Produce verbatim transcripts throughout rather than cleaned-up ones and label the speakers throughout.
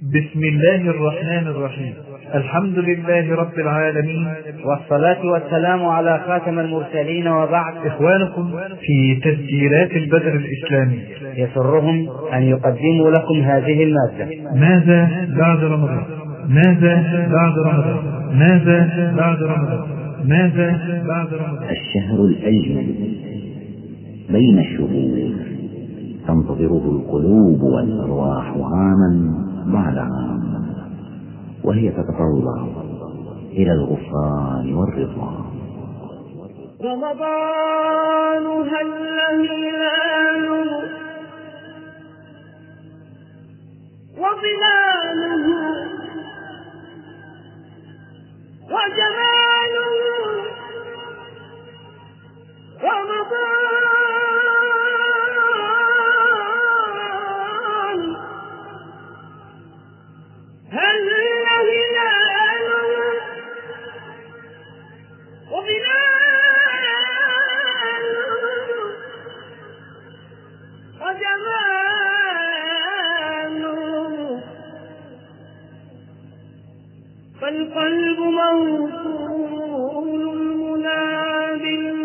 Speaker 1: بسم الله الرحمن الرحيم. الحمد لله رب العالمين،
Speaker 2: والصلاة والسلام على خاتم المرسلين، وبعد.
Speaker 1: إخوانكم في تسجيلات البدر الإسلامي
Speaker 2: يسرهم أن يقدموا لكم هذه المادة.
Speaker 1: ماذا بعد رمضان؟ ماذا بعد رمضان؟ ماذا بعد رمضان؟ ماذا بعد رمضان؟
Speaker 3: الشهر الأجمل بين الشهور تنتظره القلوب والأرواح عاما بعد عام، وهي تتطلع إلى الغفران والرضا.
Speaker 4: رمضان هل هلاله وظلاله وجماله، رمضان هل هلاله وظلاله وجماله، فالقلب موصول المنى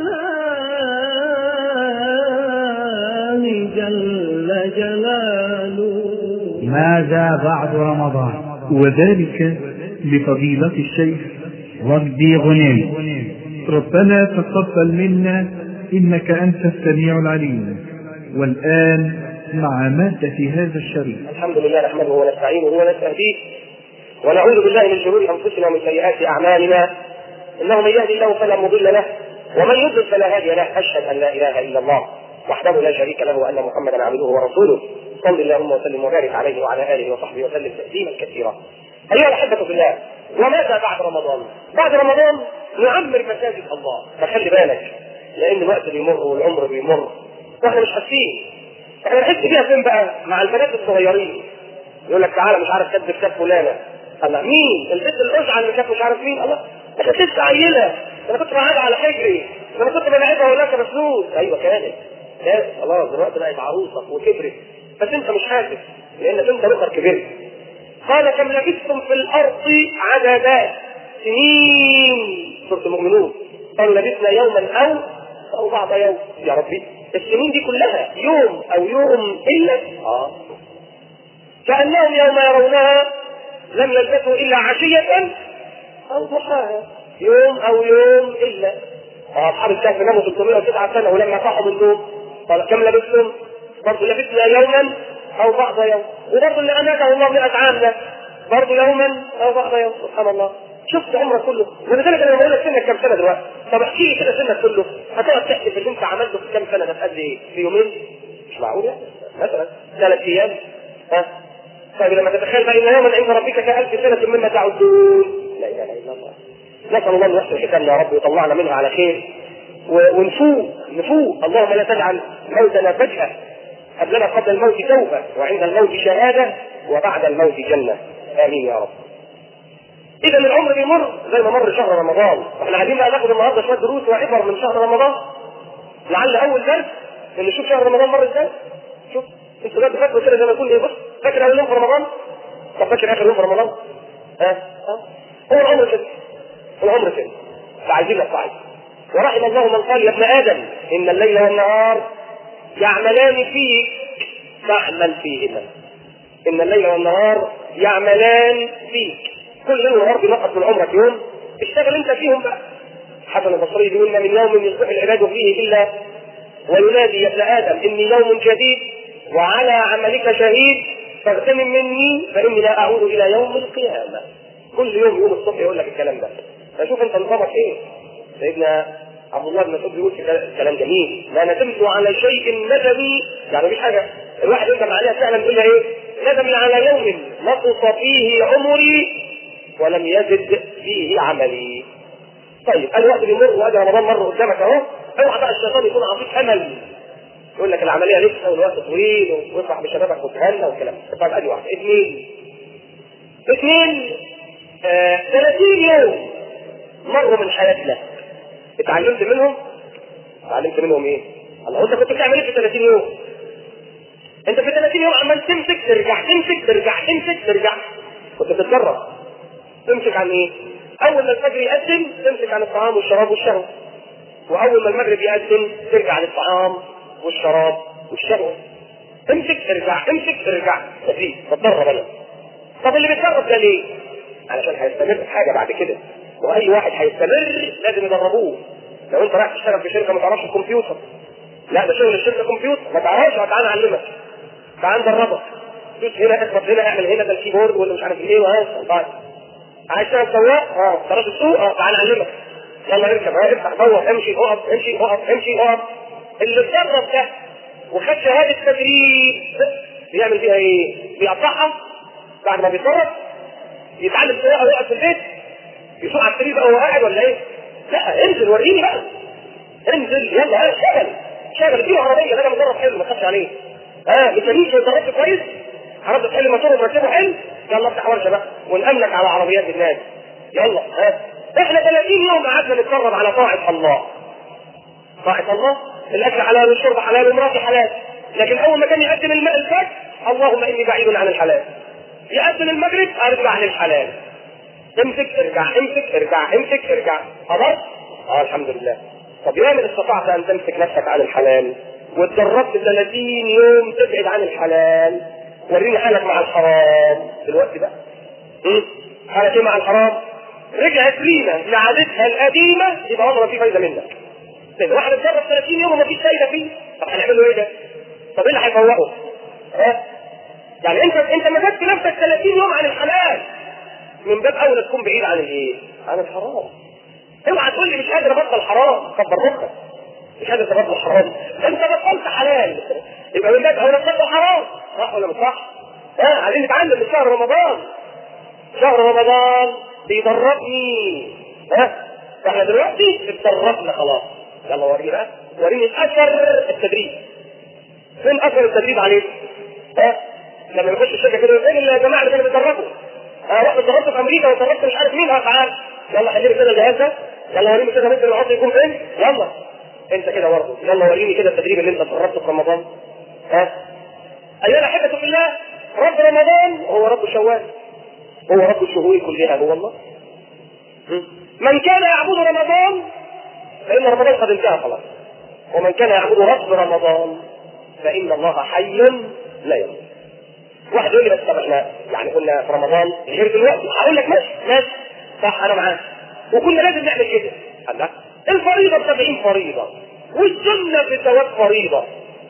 Speaker 4: بالله جل جلاله.
Speaker 2: ماذا بعد رمضان؟
Speaker 1: وذلك لفضيلة الشيخ
Speaker 2: وجدي غنيم.
Speaker 1: ربنا تقبل منا إنك أنت السميع العليم. والآن مع مادة هذا الشريف.
Speaker 5: الحمد لله نحمده ونستعينه ونستهديه ونعوذ بالله من شرور أنفسنا ومن سيئات أعمالنا، إنه من يهدي الله فلا مضل له ومن يضلل فلا هادي له. أشهد أن لا إله إلا الله وحده لا شريك له وأن محمدا عبده ورسوله، صل اللهم وسلم وبارك عليه وعلى آله وصحبه وسلم تسليما كثيرا. أيها الأحبة في الله، وماذا بعد رمضان؟ بعد رمضان نعمر مساجد الله، فخلي بالك لأن الوقت بيمر والعمر بيمر واحنا مش حاسين. احنا نحس بيها فين بقى؟ مع البنات الصغيرين، يقول لك تعالى مش عارف كتب كتاب فلانه، الله مين؟ البنت الأشعة اللي كانت مش عارف مين، الله انت لسه عيله، انا كنت معاها على حجري، انا كنت بلاعبها ولا بفلوس. ايوه كانت كانت خلاص دلوقتي بقت عروسه وكبرت، بس انت مش حاسس لانك انت بكر كبرت. قال كم لبثتم في الارض عددا سنين، سورة المؤمنون. قال لبثنا يوما او او بعض يوم. يا ربي السنين دي كلها يوم او يوم الا اه كأنهم يوم يرونها لم يلبثوا الا عشية او ضحاها، يوم او يوم الا. اصحاب الكهف ناموا ثلاثمائة وتسعة سنة ولما صحوا من النوم قال كم لبثتم؟ برضه لبثنا يوما او بعض يوم، وبرضه اللي اماته الله مئة عام ده برضه يوما او بعض يوم. سبحان الله، شفت عمرك كله. ولذلك انا بقول لك سنك كم سنه دلوقتي؟ طب احكي لي كده سنك كله، هتقعد تحسب اللي انت عملته في كم سنه ده في قد ايه؟ في يومين؟ مش معقول يعني، مثلا ثلاث ايام. ها؟ طيب لما تتخيل بقى ان يوما عند ربك كألف سنه مما تعدون. لا اله الا الله. نسال الله ان يحسن ختامنا يا رب ويطلعنا منها على خير ونفوق نفوق. اللهم لا تجعل موتنا فجأة، قبلنا قبل الموت توبة، وعند الموت شهادة، وبعد الموت جنة. آمين يا رب. إذا العمر بيمر زي ما مر شهر رمضان، احنا عايزين بقى ناخد النهارده شوية دروس وعبر من شهر رمضان. لعل أول درس اللي شوف شهر رمضان مر إزاي. شوف أنتوا بقى فاكروا كده زي ما يكون إيه، بص فاكر أول يوم في رمضان؟ طب فاكر آخر يوم في رمضان؟ ها؟ ها؟ هو العمر كده. العمر كده. فعايزين نستعيد. ورحم الله من قال يا ابن آدم إن الليل والنهار يعملان فيك فاعمل فيهما. إن الليل والنهار يعملان فيك، كل ليل ونهار بنقص من عمرك يوم، اشتغل انت فيهم بقى. حسن البصري بيقول من يوم يصبح العباد فيه إلا وينادي يا ابن آدم إني يوم جديد وعلى عملك شهيد فاغتنم مني فإني لا أعود إلى يوم القيامة. كل يوم يوم الصبح يقول لك الكلام ده. فشوف انت نظامك ايه. سيدنا عبد الله بن مسعود بيقول كلام جميل، ما ندمت على شيء ندمي، يعني مفيش حاجه الواحد يندم عليها فعلا يقول لها ايه؟ ندمي على يوم نقص فيه عمري ولم يزد فيه عملي. طيب الوقت بيمر وادي رمضان مر قدامك اهو، اوعى بقى الشيطان يكون عطيك امل يقول لك العمليه لسه والوقت طويل وافرح بشبابك وتهنى والكلام. طيب ادي واحد اثنين اثنين آه ثلاثين يوم مروا من حياتنا، اتعلمت منهم؟ اتعلمت منهم ايه؟ الله انت كنت بتعمل ايه في ثلاثين يوم؟ انت في ثلاثين يوم عمال تمسك ترجع تمسك ترجع تمسك ترجع، كنت بتتدرب. تمسك عن ايه؟ اول ما الفجر يأذن تمسك عن الطعام والشراب والشهوة، واول ما المغرب يأذن ترجع للطعام والشراب والشهوة. امسك ترجع امسك ترجع، تفيد تتدرب انا. طب اللي بيتدرب ده ليه؟ علشان هيستمر في حاجة بعد كده، واي واحد هيستمر لازم يدربوه. لو انت رايح تشتغل في شركة ما تعرفش الكمبيوتر، لا ده شغل الشركة كمبيوتر، ما تعرفش، تعالى اعلمك، تعالى ندربك، دوس هنا اضغط هنا اعمل هنا ده الكيبورد ولا مش عارف ايه وهذا. طيب عايز تشتغل سواق؟ اه دراسة السوق، اه تعالى اعلمك، يلا اركب، اه افتح دور امشي اقف امشي اقف امشي اقف. اللي اتدرب ده وخد شهادة تدريب بيعمل فيها ايه؟ بيقطعها بعد ما بيتدرب، يتعلم سواقه ويقعد في البيت يسوق على السرير بقى وهو قاعد ولا ايه؟ لا انزل وريني بقى، انزل يلا ها شغل شغل اديله عربيه، ده مجرد حلو ما تخافش عليه. ها ميكانيكي اتدربت كويس، عرفت تحل الموتور وتركبه حلو، يلا افتح ورشه بقى ونأملك على عربيات الناس. يلا ها احنا ثلاثين يوم قعدنا نتدرب على طاعه الله. طاعه الله، الاكل حلال والشرب حلال ومراتي حلال، لكن اول ما كان يقدم الماء الفجر اللهم اني بعيد عن الحلال، يقدم المغرب ارجع للحلال، امسك ارجع امسك ارجع امسك ارجع. خلاص؟ اه الحمد لله. طب يا من استطعت ان تمسك نفسك عن الحلال واتدربت ثلاثين يوم تبعد عن الحلال، وريني حالك مع الحرام دلوقتي بقى. امم حالك ايه مع الحرام؟ رجعت لينا لعادتها القديمه، يبقى عمره في فايده منك. كده واحد اتدرب ثلاثين يوم ومفيش فايده فيه، طب هنعمل له ايه ده؟ طب ايه اللي هيفوقه؟ ها؟ يعني انت انت مسكت نفسك ثلاثين يوم عن الحلال، من باب اولى تكون بعيد عن الايه؟ عن الحرام. اوعى تقول لي مش قادر ابطل حرام، كبر مخك، مش قادر تبطل حرام، انت بطلت حلال، يبقى من باب اولى تبطل حرام، صح ولا مش صح؟ ها عايزين نتعلم من شهر رمضان. شهر رمضان بيدربني، ها احنا دلوقتي اتدربنا خلاص، يلا وريني بقى، وريني اثر التدريب. فين اثر التدريب عليك؟ ها لما نخش الشركه كده فين يا جماعه اللي كانوا بيتدربوا؟ اه واحد اتدربت في امريكا واتدربت مش عارف مين، اه تعال يلا حللي كده الجهاز ده، يلا وريني كده ممكن العصر يكون فين، يلا انت كده برضه يلا وريني كده التدريب اللي انت اتدربته في رمضان. ها ايها الاحبه في الله، رب رمضان هو رب شوال، هو رب الشهور كلها، هو الله. من كان يعبد رمضان فإن رمضان قد انتهى خلاص، ومن كان يعبد رب رمضان فإن الله حي لا يموت. واحد يقول لي بس طب احنا يعني كنا في رمضان غير دلوقتي، هقول لك ماشي ماشي صح انا معاك، وكنا لازم نعمل كده. الله الفريضه ب سبعين فريضه، والسنه في ثواب فريضه،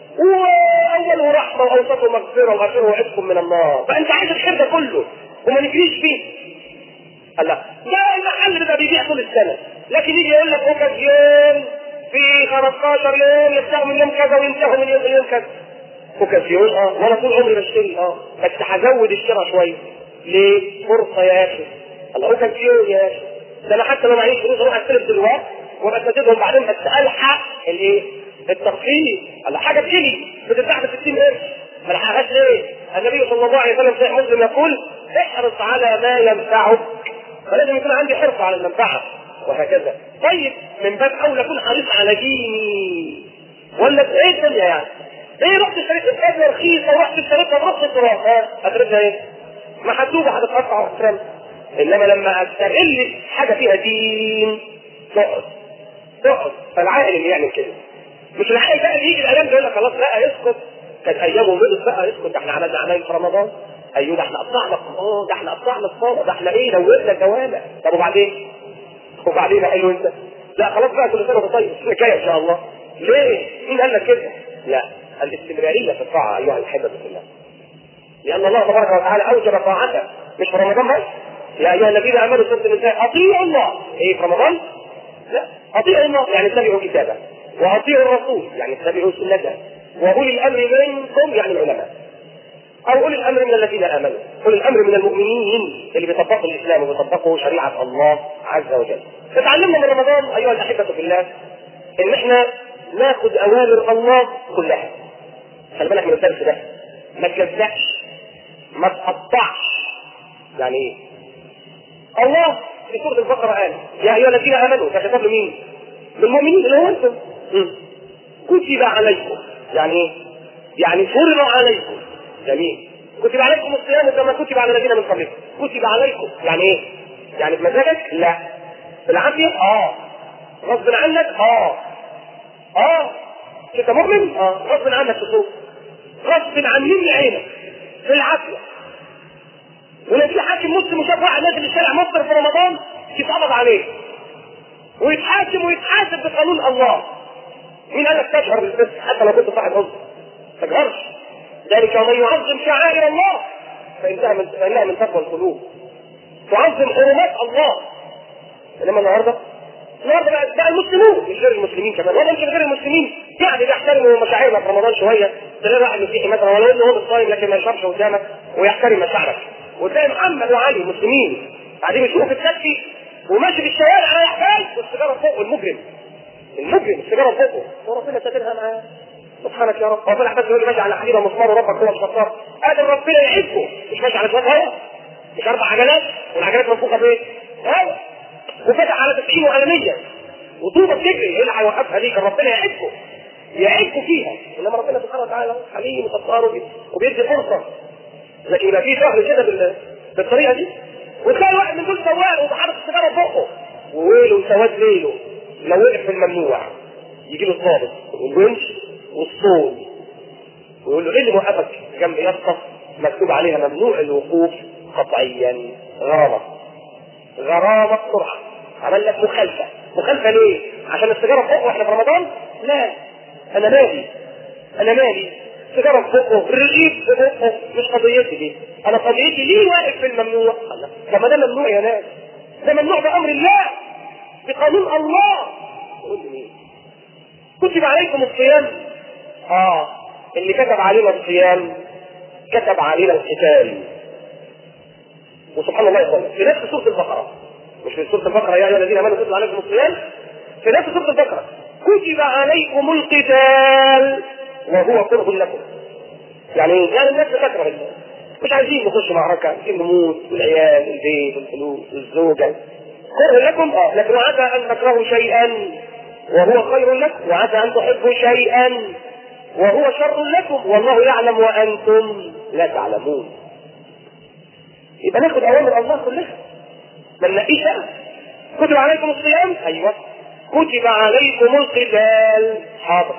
Speaker 5: واوله رحمه واوسطه مغفره واخره عتق من النار، فانت عايز الخير ده كله وما نجريش فيه. الله ده المحل ده بيبيع طول السنه، لكن يجي يقول لك اوكازيون في خمستاشر يوم يبداوا من يوم كذا وينتهوا من يوم يوم كذا. اوكازيون اه وانا طول عمري بشتري اه بس هزود الشراء شويه. ليه؟ فرصه يا اخي. الله اوكازيون يا اخي، ده انا حتى لو معيش فلوس اروح استلف دلوقتي وابقى اسددهم بعدين، بس الحق الايه؟ التخفيض. الله حاجه بتجيلي بتتباع ب ستين قرش ما الحقهاش ليه؟ النبي صلى الله عليه وسلم صحيح مسلم يقول احرص على ما ينفعك، فلازم يكون عندي حرص على المنفعه وهكذا. طيب من باب اولى اكون حريص على ديني، ولا ايه الدنيا يعني؟ ايه رحت اشتريت الحاجه رخيصه ورحت اشتريتها برخص التراب، ها هترجع ايه؟ ما هتدوب هتتقطع وهتترمى. انما لما استغل حاجه فيها دين تقعد تقعد. فالعاقل اللي يعمل كده، مش العاقل بقى اللي يجي الايام يقول لك خلاص لا يسكت، كانت ايامه ومضت بقى يسكت، ده احنا عملنا عمايل في رمضان، ايوه ده احنا قطعنا اه ده احنا قطعنا الصلاه، ده احنا ايه نورنا جواله. طب وبعدين؟ وبعدين قال له انت لا خلاص بقى كل سنه وانت طيب الحكايه ان شاء الله. ليه؟ مين قال لك كده؟ لا الاستمراريه في الطاعه ايها الاحبه في الله، لان الله تبارك وتعالى اوجب طاعته مش في رمضان بس. يا ايها الذين امنوا سوره النساء اطيعوا الله، ايه في رمضان؟ لا اطيعوا الله يعني اتبعوا كتابه، واطيعوا الرسول يعني اتبعوا سنته، واولي الامر منكم يعني العلماء، او اولي الامر من الذين امنوا، اولي الامر من المؤمنين اللي بيطبقوا الاسلام وبيطبقوا شريعه الله عز وجل. فتعلمنا من رمضان ايها الاحبه في الله ان احنا ناخذ اوامر الله كلها. خلي بالك من الدرس ده، ما تجزعش ما تقطعش. يعني ايه؟ الله في سوره البقره قال يا ايها الذين امنوا، ده خطاب لمين؟ للمؤمنين اللي هو انتم. كتب عليكم يعني ايه؟ يعني فرض عليكم. جميل. كتب عليكم الصيام كما كتب على الذين من قبلكم. كتب عليكم يعني ايه؟ يعني بمزاجك؟ لا. بالعافيه؟ اه. غصب عنك؟ اه. اه. انت مؤمن؟ اه. غصب عنك تصوم. غصب عن مين عينك؟ بالعافيه. ولو في حاكم مسلم وشاف واحد نازل الشارع مفطر في رمضان يتقبض عليه ويتحاكم ويتحاسب بقانون الله. مين قال لك تجهر بالفسق حتى لو كنت صاحب عذر؟ ما تجهرش. ذلك ومن يعظم شعائر الله فإنها من فإنها من تقوى القلوب. تعظم حرمات الله. انما النهارده النهارده بقى, بقى المسلمون مش غير المسلمين كمان، ولا يمكن غير المسلمين يعني بيحترموا مشاعرنا في رمضان شويه. تلاقي واحد مسيحي مثلا ولو انه هو بالصايم لكن ما يشربش قدامك ويحترم مشاعرك، وتلاقي محمد وعلي مسلمين قاعدين يشوفوا في التاكسي وماشي في الشوارع على يحتاج والسيجاره فوق. المجرم المجرم السيجاره فوقه وربنا ساترها معاه. سبحانك يا رب. ربنا حتى يقول ماشي على حديده مسمار وربك هو الشطار. قادر ربنا يعزه مش ماشي على شويه هواء، مش اربع عجلات والعجلات منفوخه بايه؟ هواء. وفتح على تسعين وعلى مية وطوبه بتجري. ايه اللي هيوقفها دي؟ كان ربنا يعزه يعزه فيها. انما ربنا سبحانه وتعالى حليم وغفار وبيدي فرصه، لكن يبقى في سهل كده بالطريقه دي. وتلاقي واحد من دول سواق وحاطط السيجاره في بقه وويله وسواد ليله لو وقف في الممنوع يجي له الضابط والونش والصول ويقول له ايه اللي موقفك جنب يافطه مكتوب عليها ممنوع الوقوف قطعيا غرامه غرامه بسرعه. عمل لك مخالفه. مخالفه ليه؟ عشان السيجاره فوق واحنا في رمضان؟ لا. انا مالي انا مالي سيجاره في بقه الرغيف في بقه مش قضيتي دي. انا قضيتي ليه واقف في الممنوع؟ طب ما ده ممنوع يا ناس، ده ممنوع بامر الله بقانون الله. قول لي ايه؟ كتب عليكم الصيام. اه اللي كتب علينا الصيام كتب علينا القتال. وسبحان الله يا اخوان في نفس سوره البقره، مش في سوره البقره يا ايها الذين امنوا كتب عليكم الصيام، في نفس سوره البقره كتب عليكم القتال وهو كره لكم. يعني يعني الناس بتكره مش عايزين نخش معركه، عايزين نموت والعيال والبيت والفلوس والزوجه. كره لكم اه، لكن وعسى ان تكرهوا شيئا وهو خير لكم، وعسى ان تحبوا شيئا وهو شر لكم والله يعلم وانتم لا تعلمون. يبقى ناخد اوامر الله كلها ما نلاقيش. كتب عليكم الصيام ايوه. كتب عليكم القتال حاضر.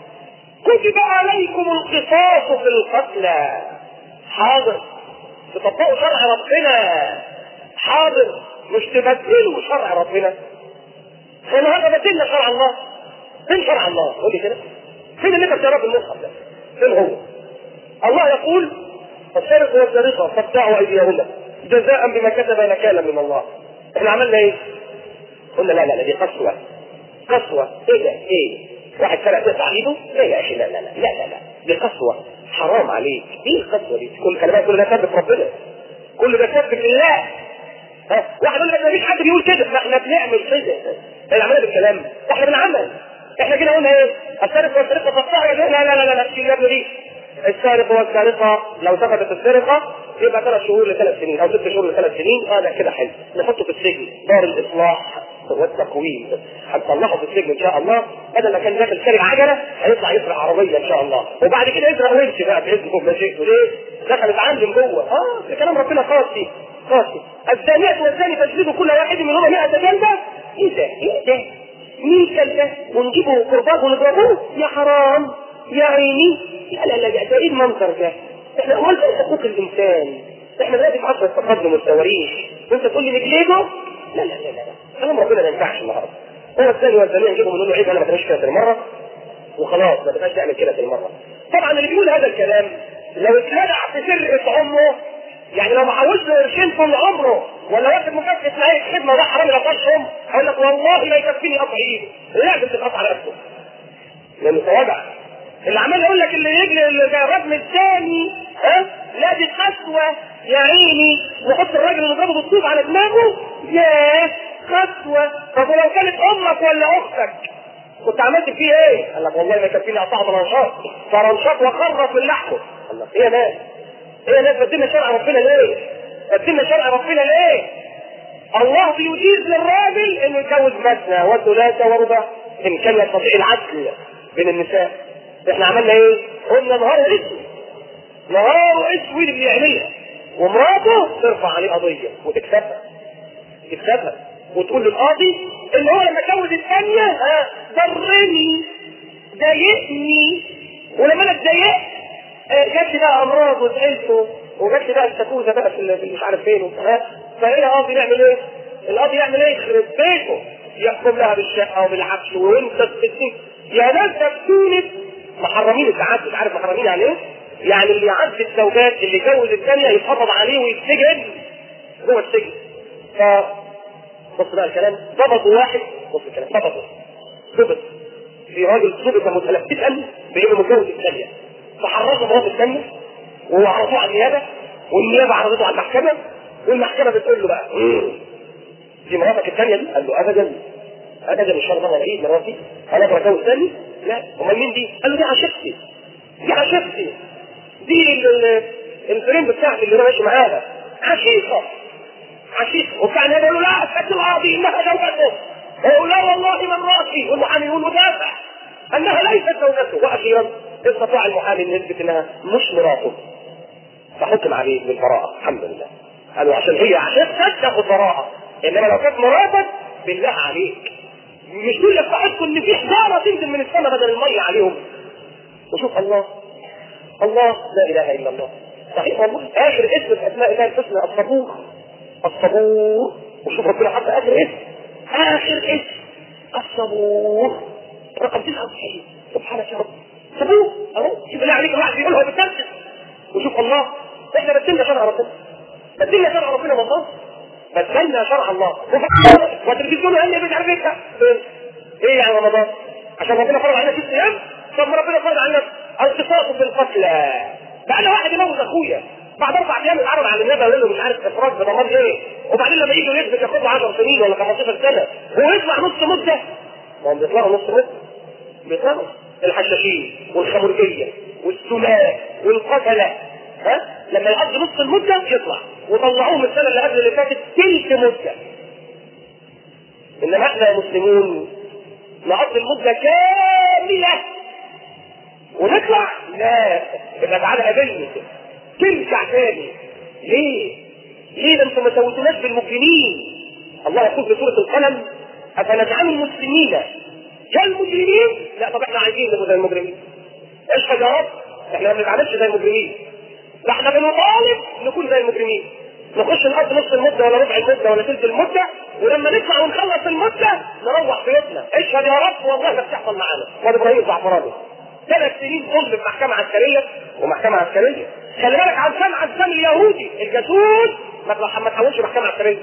Speaker 5: كتب عليكم القصاص في القتلى حاضر. تطبقوا شرع ربنا حاضر، مش تبدلوا شرع ربنا. النهارده بدلنا شرع الله. فين شرع الله؟ قول لي كده. فين اللي انت بتقراه في المصحف ده؟ فين هو؟ الله يقول السارق والسارقه فاقطعوا ايديهما جزاء بما كتب نكالا من الله. احنا عملنا ايه؟ قلنا لا لا لا دي قسوه. قسوه ايه ده؟ ايه؟ واحد سرق تقطع ايده؟ لا يا اخي لا لا لا لا لا لا دي قسوه حرام عليك. ايه القسوه دي؟ كل كلمات كل ده سبب ربنا، كل ده سبب الله. ها واحد يقول لك مفيش حد بيقول كده، احنا بنعمل كده. احنا عملنا بالكلام، احنا بنعمل. احنا كده قلنا ايه؟ السارق والسارقه فاقطعوا لا لا لا لا لا شيل يا ابني دي. السارق والسارقه لو ثبتت السرقه يبقى ثلاث شهور لثلاث سنين او ست شهور لثلاث سنين. اه لا كده حلو، نحطه في السجن دار الاصلاح والتقويم. هنطلعه في السجن ان شاء الله، بدل ما كان داخل سارق عجله هيطلع يسرق عربيه ان شاء الله، وبعد كده يسرق ويمشي بقى باذنه بمشيئته. ليه؟ دخل اتعلم جوه. اه ده كلام ربنا قاسي قاسي. الزانية والزاني فاجلدوا كل واحد منهما مئة جلدة. ايه ده؟ ايه ده؟ مين جلدة؟ ونجيبه قربان ونضربوه؟ يا حرام يا عيني. لا لا لا ده ايه المنظر ده؟ احنا امال ايه حقوق الانسان؟ احنا دلوقتي في عصر التقدم والتواريخ وانت تقول لي نجلده؟ لا لا لا لا كلام ربنا ما ينفعش النهارده. هو الثاني والزانية نجيبهم ونقول له عيب انا ما تبقاش كده المره وخلاص، ما تبقاش تعمل كده المره. طبعا اللي بيقول هذا الكلام لو اتلدع في سرقه عمره، يعني لو ما حوش له قرشين طول عمره ولا واخد مكافأة معايا خدمه وراح حرامي لا طاشهم، هقول لك والله لا يكفيني قطع ايدي. لازم تتقطع رقبته لانه تواضع. اللي عمال يقول لك اللي يجري الرجم الثاني ها لا دي قسوه يا عيني، وحط الراجل اللي ضربه بالطوب على دماغه ياه قسوه. طب ولو كانت امك ولا اختك كنت عملت فيه ايه؟ قال لك والله ما يكفيني اقطعه طرنشات طرنشات وخرط من لحمه. قال لك ايه يا ناس؟ ايه يا ناس بدلنا شرع ربنا ليه؟ بدلنا شرع ربنا ليه؟ الله بيجيز للراجل انه يتجوز مثنى وثلاثه ورباع ان كان يستطيع العدل بين النساء. احنا عملنا ايه؟ قلنا نهار اسود، نهار اسود اللي يعملها، ومراته ترفع عليه قضيه وتكسبها تكسبها وتقول للقاضي اللي هو لما اتجوز الثانيه ها ضرني ضايقني، ولما انا اتضايقت جات لي بقى امراض وزعلت وجات لي بقى السكوزه بقى في مش عارف فين ها، فايه القاضي يعمل ايه؟ القاضي يعمل ايه؟ يخرب بيته، يحكم لها بالشقه وبالعفش وانت الستين. يا ناس ده في تونس محرمين التعدد، عارف محرمين يعني ايه؟ يعني اللي يعدي الزوجات اللي يجوز الثانيه يتقبض عليه ويتسجن جوه السجن. ف بص بقى الكلام، ضبطوا واحد، بص الكلام ضبطوا ضبط في راجل ضبط متلبسا بانه متجوز الثانيه، فحرصوا مراته الثانيه وعرضوه على النيابه، والنيابه عرضته على المحكمه، والمحكمه بتقول له بقى دي مراتك الثانيه دي؟ قال له ابدا ابدا مش شرط انا اعيد مراتي، انا بتجوز ثاني؟ لا. امال مين دي؟ قال له دي عشيقتي دي عشيقتي دي الفريند بتاعتي اللي انا ماشي معاها، عشيقه عشيقه. وبتاع النيابه يقول له لا اسكت القاضي انها زوجته، يقول لا والله من راسي، والمحامي يقول مدافع انها ليست زوجته. واخيرا استطاع المحامي ان يثبت انها مش مراته، فحكم عليه بالبراءه الحمد لله. قالوا عشان هي عشيقتك تاخد براءه، انما لو كانت مراتك بالله عليك مش دول يستحقوا ان في حجاره تنزل من السماء بدل الميه عليهم. وشوف الله الله لا اله الا الله. صحيح والله اخر اسم في اسماء الله الحسنى الصبور الصبور. وشوف ربنا حط اخر اسم اخر اسم الصبور رقم تسعة وتسعين. سبحانك يا رب صبور اهو. شوف بالله عليك الواحد بيقولها وبتنفذ. وشوف الله احنا بدلنا شرع ربنا بدلنا شرع ربنا والله بدلنا شرع الله. وتلفزيون قال لي مش عارف ايه ايه يعني رمضان عشان ربنا فرض علينا في الصيام؟ طب ما ربنا فرض علينا القصاص في القتل. بقى انا واحد يموت اخويا بعد اربع ايام يتعرض على النبي يقول له مش عارف افراج بضمان ايه، وبعدين لما يجوا يثبت ياخد له عشر سنين ولا خمستاشر سنه ويطلع نص مده. ما هم بيطلعوا نص مده، بيطلعوا الحشاشين والخمرجيه والسماء والقتله ها لما يقضي نص المده يطلع، وطلعوهم السنه اللي قبل اللي فاتت تلك مده. انما احنا يا مسلمون نقضي المده كامله ونطلع لا يبقى تعالى قابلني ترجع تاني. ليه؟ ليه؟ ده انتم ما سويتوناش بالمجرمين. الله يقول في سوره القلم افنجعل المسلمين كالمجرمين؟ لا طب احنا عايزين نبقى زي المجرمين. اشهد يا رب احنا ما بنتعاملش زي المجرمين، ده احنا بنطالب نكون زي المجرمين. نخش نقضي نص المده ولا ربع المده ولا ثلث المده، ولما نطلع ونخلص المده نروح بيوتنا. اشهد يا رب والله ما بتحصل معانا. وادي ابراهيم الزعفراني ثلاث سنين ظلم في محكمه عسكريه ومحكمه عسكريه. خلي بالك عزام عزام اليهودي الجاسوس ما تحولش محكمه عسكريه.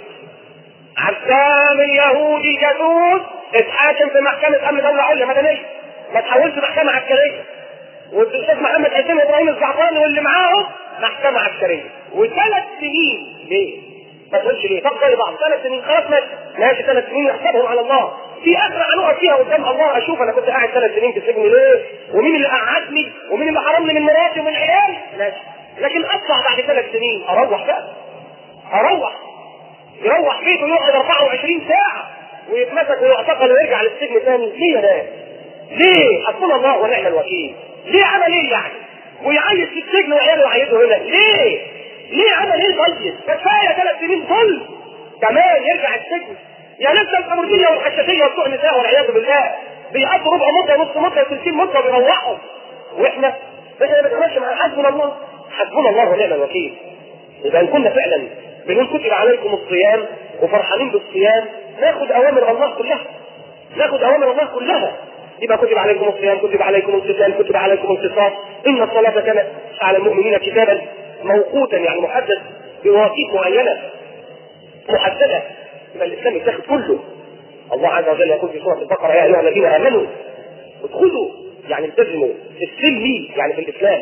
Speaker 5: عزام اليهودي الجاسوس اتحاكم في محكمه امن دوله عليا مدنيه، ما تحولش محكمه عسكريه. والاستاذ محمد حسين وابراهيم الزعفراني واللي معاهم محكمه عسكريه وثلاث سنين. ليه؟ ما تقولش ليه؟ طب زي بعض ثلاث سنين خلاص ماشي ماشي ثلاث سنين يحسبهم على الله. في اخر هنقعد فيها قدام الله اشوف انا كنت قاعد ثلاث سنين في السجن ليه؟ ومين اللي قعدني؟ ومين اللي حرمني من مراتي ومن عيالي؟ ماشي. لكن اطلع بعد ثلاث سنين اروح بقى اروح يروح بيته يقعد اربعة وعشرين ساعه ويتمسك ويعتقل ويرجع للسجن ثاني. ليه يا ناس؟ ليه؟ حسبنا الله ونعم الوكيل. ليه عمل ايه يعني؟ ويعيش في السجن وعياله يعيدوا هنا ليه؟ ليه عمل ايه طيب؟ كفايه ثلاث سنين ظلم كمان يرجع السجن. يا ناس الخمرجيه والحشاشيه وبتوع النساء والعياذ بالله بيقضوا ربع مده ونص مده وثلثين مده وبيروحوا، واحنا احنا بنتمشى مع حسبنا الله حسبنا الله ونعم الوكيل. اذا ان كنا فعلا بنقول كتب عليكم الصيام وفرحانين بالصيام ناخد اوامر الله كلها ناخد اوامر الله كلها. يبقى كتب عليكم الصيام كتب عليكم القتال كتب عليكم القصاص. ان الصلاه كانت على المؤمنين كتابا موقوتا يعني محدد بمواقيت معينه محدده. يبقى الاسلام يتاخد كله. الله عز وجل يقول في سوره البقره يا ايها الذين امنوا ادخلوا يعني التزموا في السلم يعني في الاسلام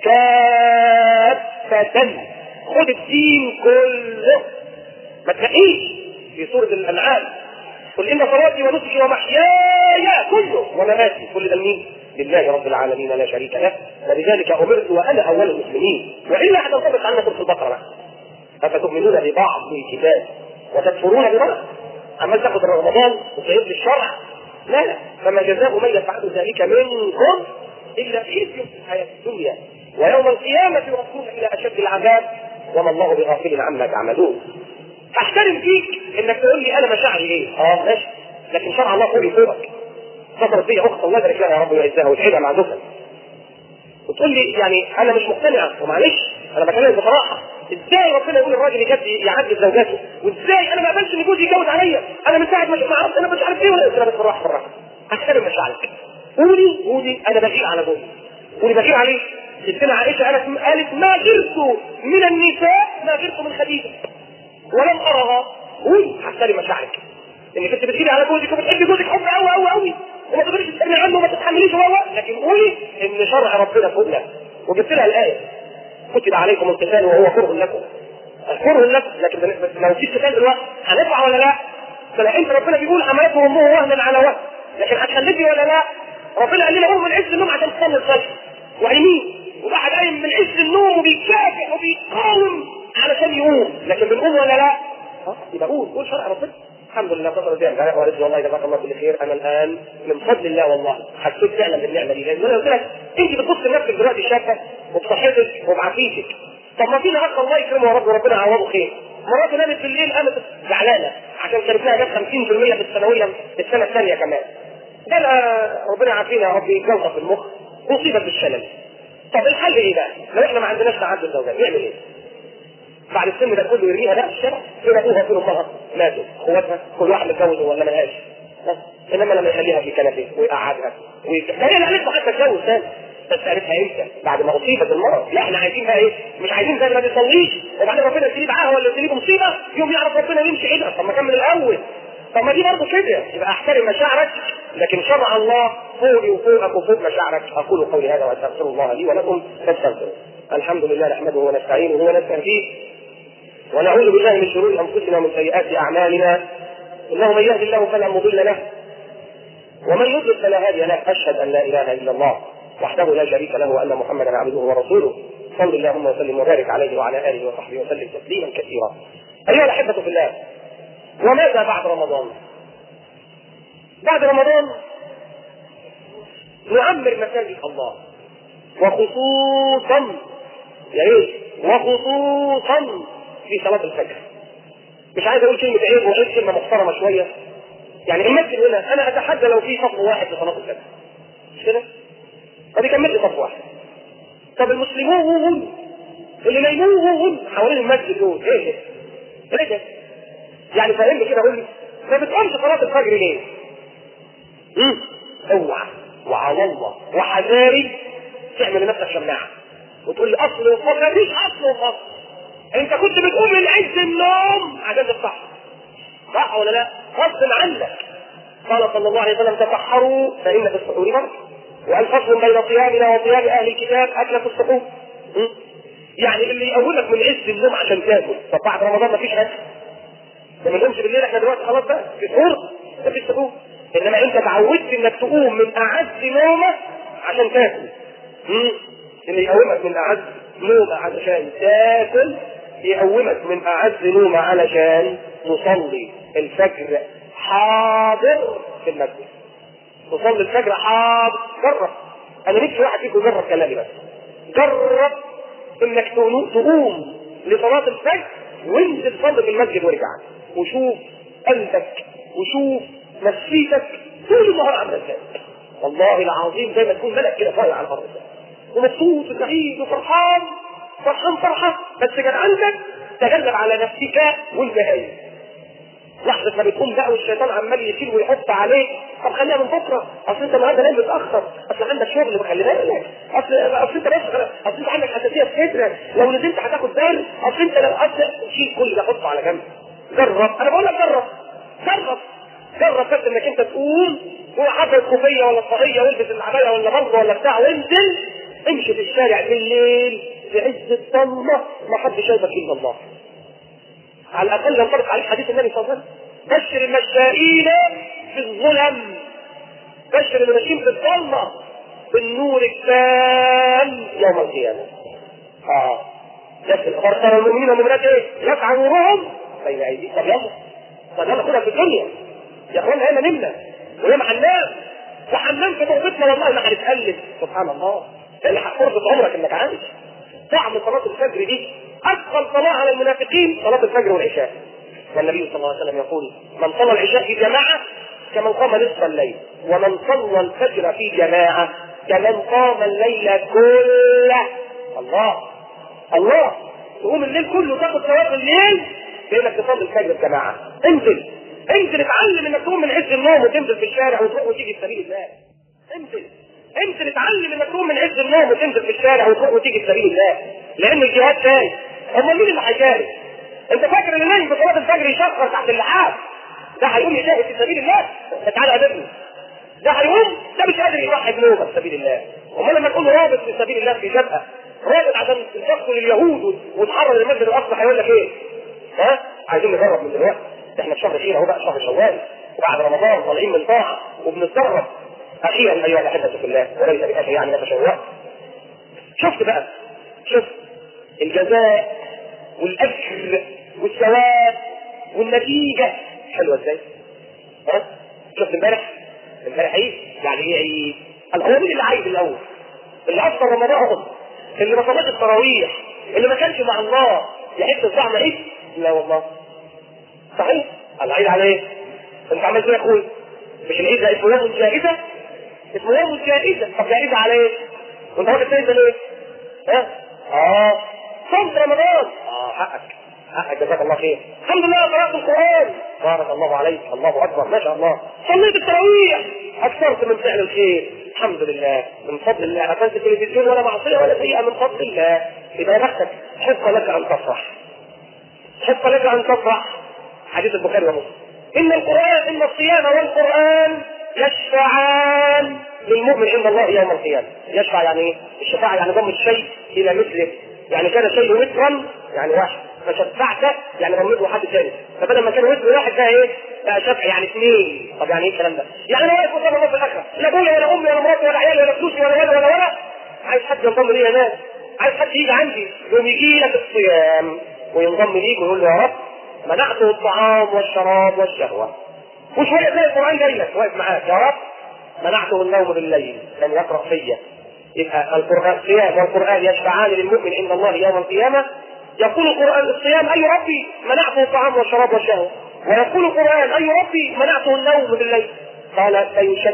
Speaker 5: كافه. خد الدين كله ما تلاقيش. في سوره الانعام قل ان صلاتي ونسكي ومحياي كله ومماتي كل ده لمين؟ لله رب العالمين لا شريك له وبذلك امرت وانا اول المسلمين. والا هتنطبق عنا سوره البقره بقى افتؤمنون ببعض الكتاب وتكفرون ببعض. عمال تاخد رمضان وتعيد الشرع؟ لا لا. فما جزاء من يفعل ذلك منكم الا خزي في الحياه الدنيا ويوم القيامه يردون الى اشد العذاب وما الله بغافل عما تعملون. احترم فيك انك تقول لي انا مشاعري ايه، اه ماشي، لكن شرع الله فوقي فوقك. اتصلت بي اخت الله يبارك لها يا رب ويعزها ويسعدها مع زوجها، وتقول لي يعني انا مش مقتنعه، ومعلش انا بكلمك بصراحه، ازاي ربنا يقول الراجل يجد يعدل زوجاته، وازاي انا ما اقبلش ان جوزي يتجوز عليا، انا من ساعه ما عرفت انا مش عارف ايه ولا انا بس بالراحه بالراحه. احترم مشاعرك، قولي قولي انا بغير على جوزي، قولي بغير عليه. ستنا عائشه قالت قالت ما غرت من النساء ما غرت من خديجه ولم ارها. قولي احترم مشاعرك، انك انت بتغيري على جوزك وبتحبي جوزك حب قوي قوي قوي وما تقدريش تستغني عنه وما تتحمليش هو، لكن قولي ان شرع ربنا فوقنا. وجبت لها الايه كتب عليكم القتال وهو كره لكم، كره لكم، لكن لو في قتال دلوقتي هنفع ولا لا؟ فلان ربنا بيقول حملته امه وهنا على وهن، لكن هتخلفي ولا لا؟ ربنا قال لنا قوم من عز النوم عشان تصلي الفجر وعينين، وبعد قايم من عز النوم وبيكافح وبيقاوم علشان يقوم، لكن بنقوم ولا لا؟ ها يبقى قول قول شرع ربنا. الحمد لله فضل بها الجلاء ورزق والله جزاك الله كل خير. انا الان من فضل الله والله حسيت فعلا بالنعمه دي، لان انا قلت لك انت بتبص لنفسك دلوقتي شابه وبصحتك وبعافيتك، طب ما فينا اخ الله يكرمه يا رب وربنا يعوضه خير، مرات نامت بالليل قامت زعلانه عشان كانت لها جت خمسين بالمية في الثانويه في السنه الثانيه كمان، ده ربنا يعافينا يا رب، جلطه في المخ مصيبه بالشلل. طب الحل ايه بقى؟ لو احنا ما عندناش تعدد زوجات نعمل ايه؟ بعد السن ده كله يرميها بقى في الشارع، فين ابوها فين امها؟ ماتوا، اخواتها كل واحد متجوز ولا ملهاش، انما لما يخليها في كنبه ويقعدها ويقعدها هي قالت له حتى اتجوز ثاني، بس قالتها امتى؟ بعد ما اصيبت المرض. لا احنا عايزين بقى ايه؟ مش عايزين زي ما بيصليش وبعدين ربنا يسيب معاها ولا يسيب مصيبه يوم يعرف ربنا يمشي عيدها. طب ما كان من الاول، طب ما دي برضه كده. يبقى احترم مشاعرك، لكن شرع الله فوقي وفوقك وفوق مشاعرك. اقول قولي هذا واستغفر الله لي ولكم فاستغفروه. الحمد لله نحمده ونستعينه ونستهديه ونعوذ بالله من شرور انفسنا ومن سيئات اعمالنا، انه من يهد الله فلا مضل له ومن يضلل فلا هادي له. اشهد ان لا اله الا الله وحده لا شريك له وان محمدا عبده ورسوله. صل اللهم وسلم وبارك عليه وعلى اله وصحبه وسلم تسليما كثيرا. ايها الاحبه في الله، وماذا بعد رمضان؟ بعد رمضان نعمر مساجد الله، وخصوصا يا ريت وخصوصا في صلاه الفجر. مش عايز اقول كلمه عيب وعيب، كلمه محترمه شويه. يعني المسجد هنا انا اتحدى لو في صف واحد لصلاه الفجر، مش كده؟ ما بيكملش صف واحد. طب المسلمون اللي نايمون حوالين المسجد دول ايه؟ ايه ده؟ يعني فاهمني كده؟ قول لي ما بتقومش صلاه الفجر ليه؟ امم اوعى وعلى الله وحذاري تعمل لنفسك شماعه وتقول لي اصل وفصل. مفيش اصل وفصل، انت كنت بتقوم من عز النوم عشان تصحى، صح ولا لا؟ غصب عنك. قال صلى الله عليه وسلم تسحروا فان في السحور بركه، وقال فصل بين صيامنا وصيام اهل الكتاب اكله السحور. يعني اللي يقولك من عز النوم عشان تاكل، طب بعد رمضان مفيش اكل، ما بنقومش بالليل احنا دلوقتي خلاص بقى في سحور مفيش سحور، انما انت تعودت انك تقوم من اعز نومه عشان تاكل. اللي يقومك من اعز نومه علشان تاكل يقومك من اعز نومه علشان تصلي الفجر حاضر في المسجد. تصلي الفجر حاضر. جرب، انا نفسي واحد فيكم يجرب كلامي، بس جرب انك تقوم لصلاه الفجر وانزل صلي في المسجد وارجع، وشوف قلبك وشوف نفسيتك طول النهار عامله ازاي. والله العظيم زي ما تكون ملك كده طاير على الارض ومبسوط وسعيد وفرحان فرحان فرحه، بس كان عندك تغلب على نفسك وانت هايل. لحظه ما بتقوم بقى والشيطان عمال يشيل ويحط عليك، طب خليها من بكره، اصل انت النهارده نايم متاخر، اصل عندك شغل وخلي بالك، اصل اصل انت بس اصل انت عندك حساسيه في صدرك، لو نزلت هتاخد برد، اصل انت لو اصل شيل كل ده حطه على جنب. جرب، انا بقول لك جرب جرب جرب بس انك انت تقوم وحضر الكوفيه ولا الطاقيه والبس العبايه ولا بره ولا بتاع وانزل امشي في الشارع بالليل في عز الضلمه ما حدش شايفك الا الله. على الاقل ينطبق عليك حديث النبي صلى الله عليه وسلم: بشر المشائين في الظلم، بشر اللي ماشيين في الظلمه بالنور التام يوم القيامه. اه يسال فرسل المؤمنين والمؤمنات ايه؟ يسعى نورهم بين ايديهم. طب يلا طب يلا خدها في الدنيا يا اخوانا، هنا نمنا ونام على الناس وحمام في توبتنا والله ما هنتألم. سبحان الله، اللي فرصة عمرك انك عايش. طعم صلاة الفجر دي اثقل صلاة على المنافقين صلاة الفجر والعشاء. والنبي صلى الله عليه وسلم يقول: من صلى العشاء في جماعة كمن قام نصف الليل، ومن صلى الفجر في جماعة كمن قام الليل كله. الله الله، تقوم الليل كله تاخد ثواب الليل بانك تصلي الفجر في جماعة. انزل انزل اتعلم انك تقوم من عز النوم وتنزل في الشارع وتروح وتيجي في سبيل الله. انزل انزل اتعلم انك تقوم من عز النوم وتنزل في الشارع وتروح وتيجي في سبيل الله، لان الجهاد تاني. امال مين اللي هيجاهد؟ انت فاكر ان نايم بصلاه الفجر يشخر تحت اللحاف ده هيقوم يجاهد في سبيل الله؟ تعالى قابلني. ده هيقوم ده مش قادر يضحي بنوبه في سبيل الله. امال لما تقول رابط في سبيل الله في جبهه، رابط عشان تدخل اليهود وتحرر المسجد الاقصى، هيقول لك ايه؟ ها؟ عايزين نجرب من دلوقتي، احنا في شهر خير اهو بقى، شهر شوال وبعد رمضان طالعين من طاعه وبنتدرب. اخيرا ايها الاحبه في الله، وليس باخر يعني نفس الوقت. شفت بقى، شفت الجزاء والاجر والثواب والنتيجه حلوه ازاي؟ ها؟ شفت امبارح؟ امبارح ايه؟ يعني ايه عيد؟ القوانين اللي عايز الاول، اللي افطر رمضان، اللي ما صلاش التراويح، اللي ما كانش مع الله، يحس بطعم عيد؟ لا والله. صحيح؟ العيد على ايه؟ انت عملت ايه يا اخوي؟ مش العيد ده اسمه يوم الجائزه؟ اسمه يوم الجائزه. طب جائزه على ايه؟ وانت واخد جائزه ليه؟ ها؟ اه صمت رمضان. اه حقك حقك، جزاك الله خير. الحمد لله قرأت القرآن، بارك الله عليك، الله أكبر ما شاء الله. صليت التراويح، أكثرت من فعل الخير، الحمد لله من فضل الله. ما كانش تلفزيون ولا معصية ولا سيئة، من فضل الله. إذا بختك حق لك أن تفرح، حق لك أن تفرح. حديث البخاري ومسلم: إن القرآن إن الصيام والقرآن يشفعان للمؤمن عند الله يوم القيامة. يشفع يعني ايه؟ الشفاعة يعني ضم الشيء إلى مثله، يعني كان شيء مترا يعني واحد، فشفعت يعني ضمته حد ثاني، فبدل ما كان مثل واحد بقى ايه؟ بقى شفع يعني اثنين. طب يعني ايه الكلام ده؟ يعني انا واقف قدام الله في الآخرة، لا ابويا ولا امي ولا مراتي ولا عيالي ولا فلوسي ولا ولا ولا ولا عايز حد ينضم لي يا ناس، عايز حد يجي عندي يوم يجي لك الصيام وينضم ليك ويقول له: يا رب منعته الطعام والشراب والشهوة. وشوية تلاقي القرآن جاي لك واقف معاك: يا رب منعته النوم بالليل، لم يقرأ فيا. يبقى القرآن الصيام والقرآن يشفعان للمؤمن عند الله يوم القيامة. يقول القرآن الصيام: أي ربي منعته الطعام والشراب والشهوة. ويقول القرآن: أي ربي منعته النوم بالليل. قال: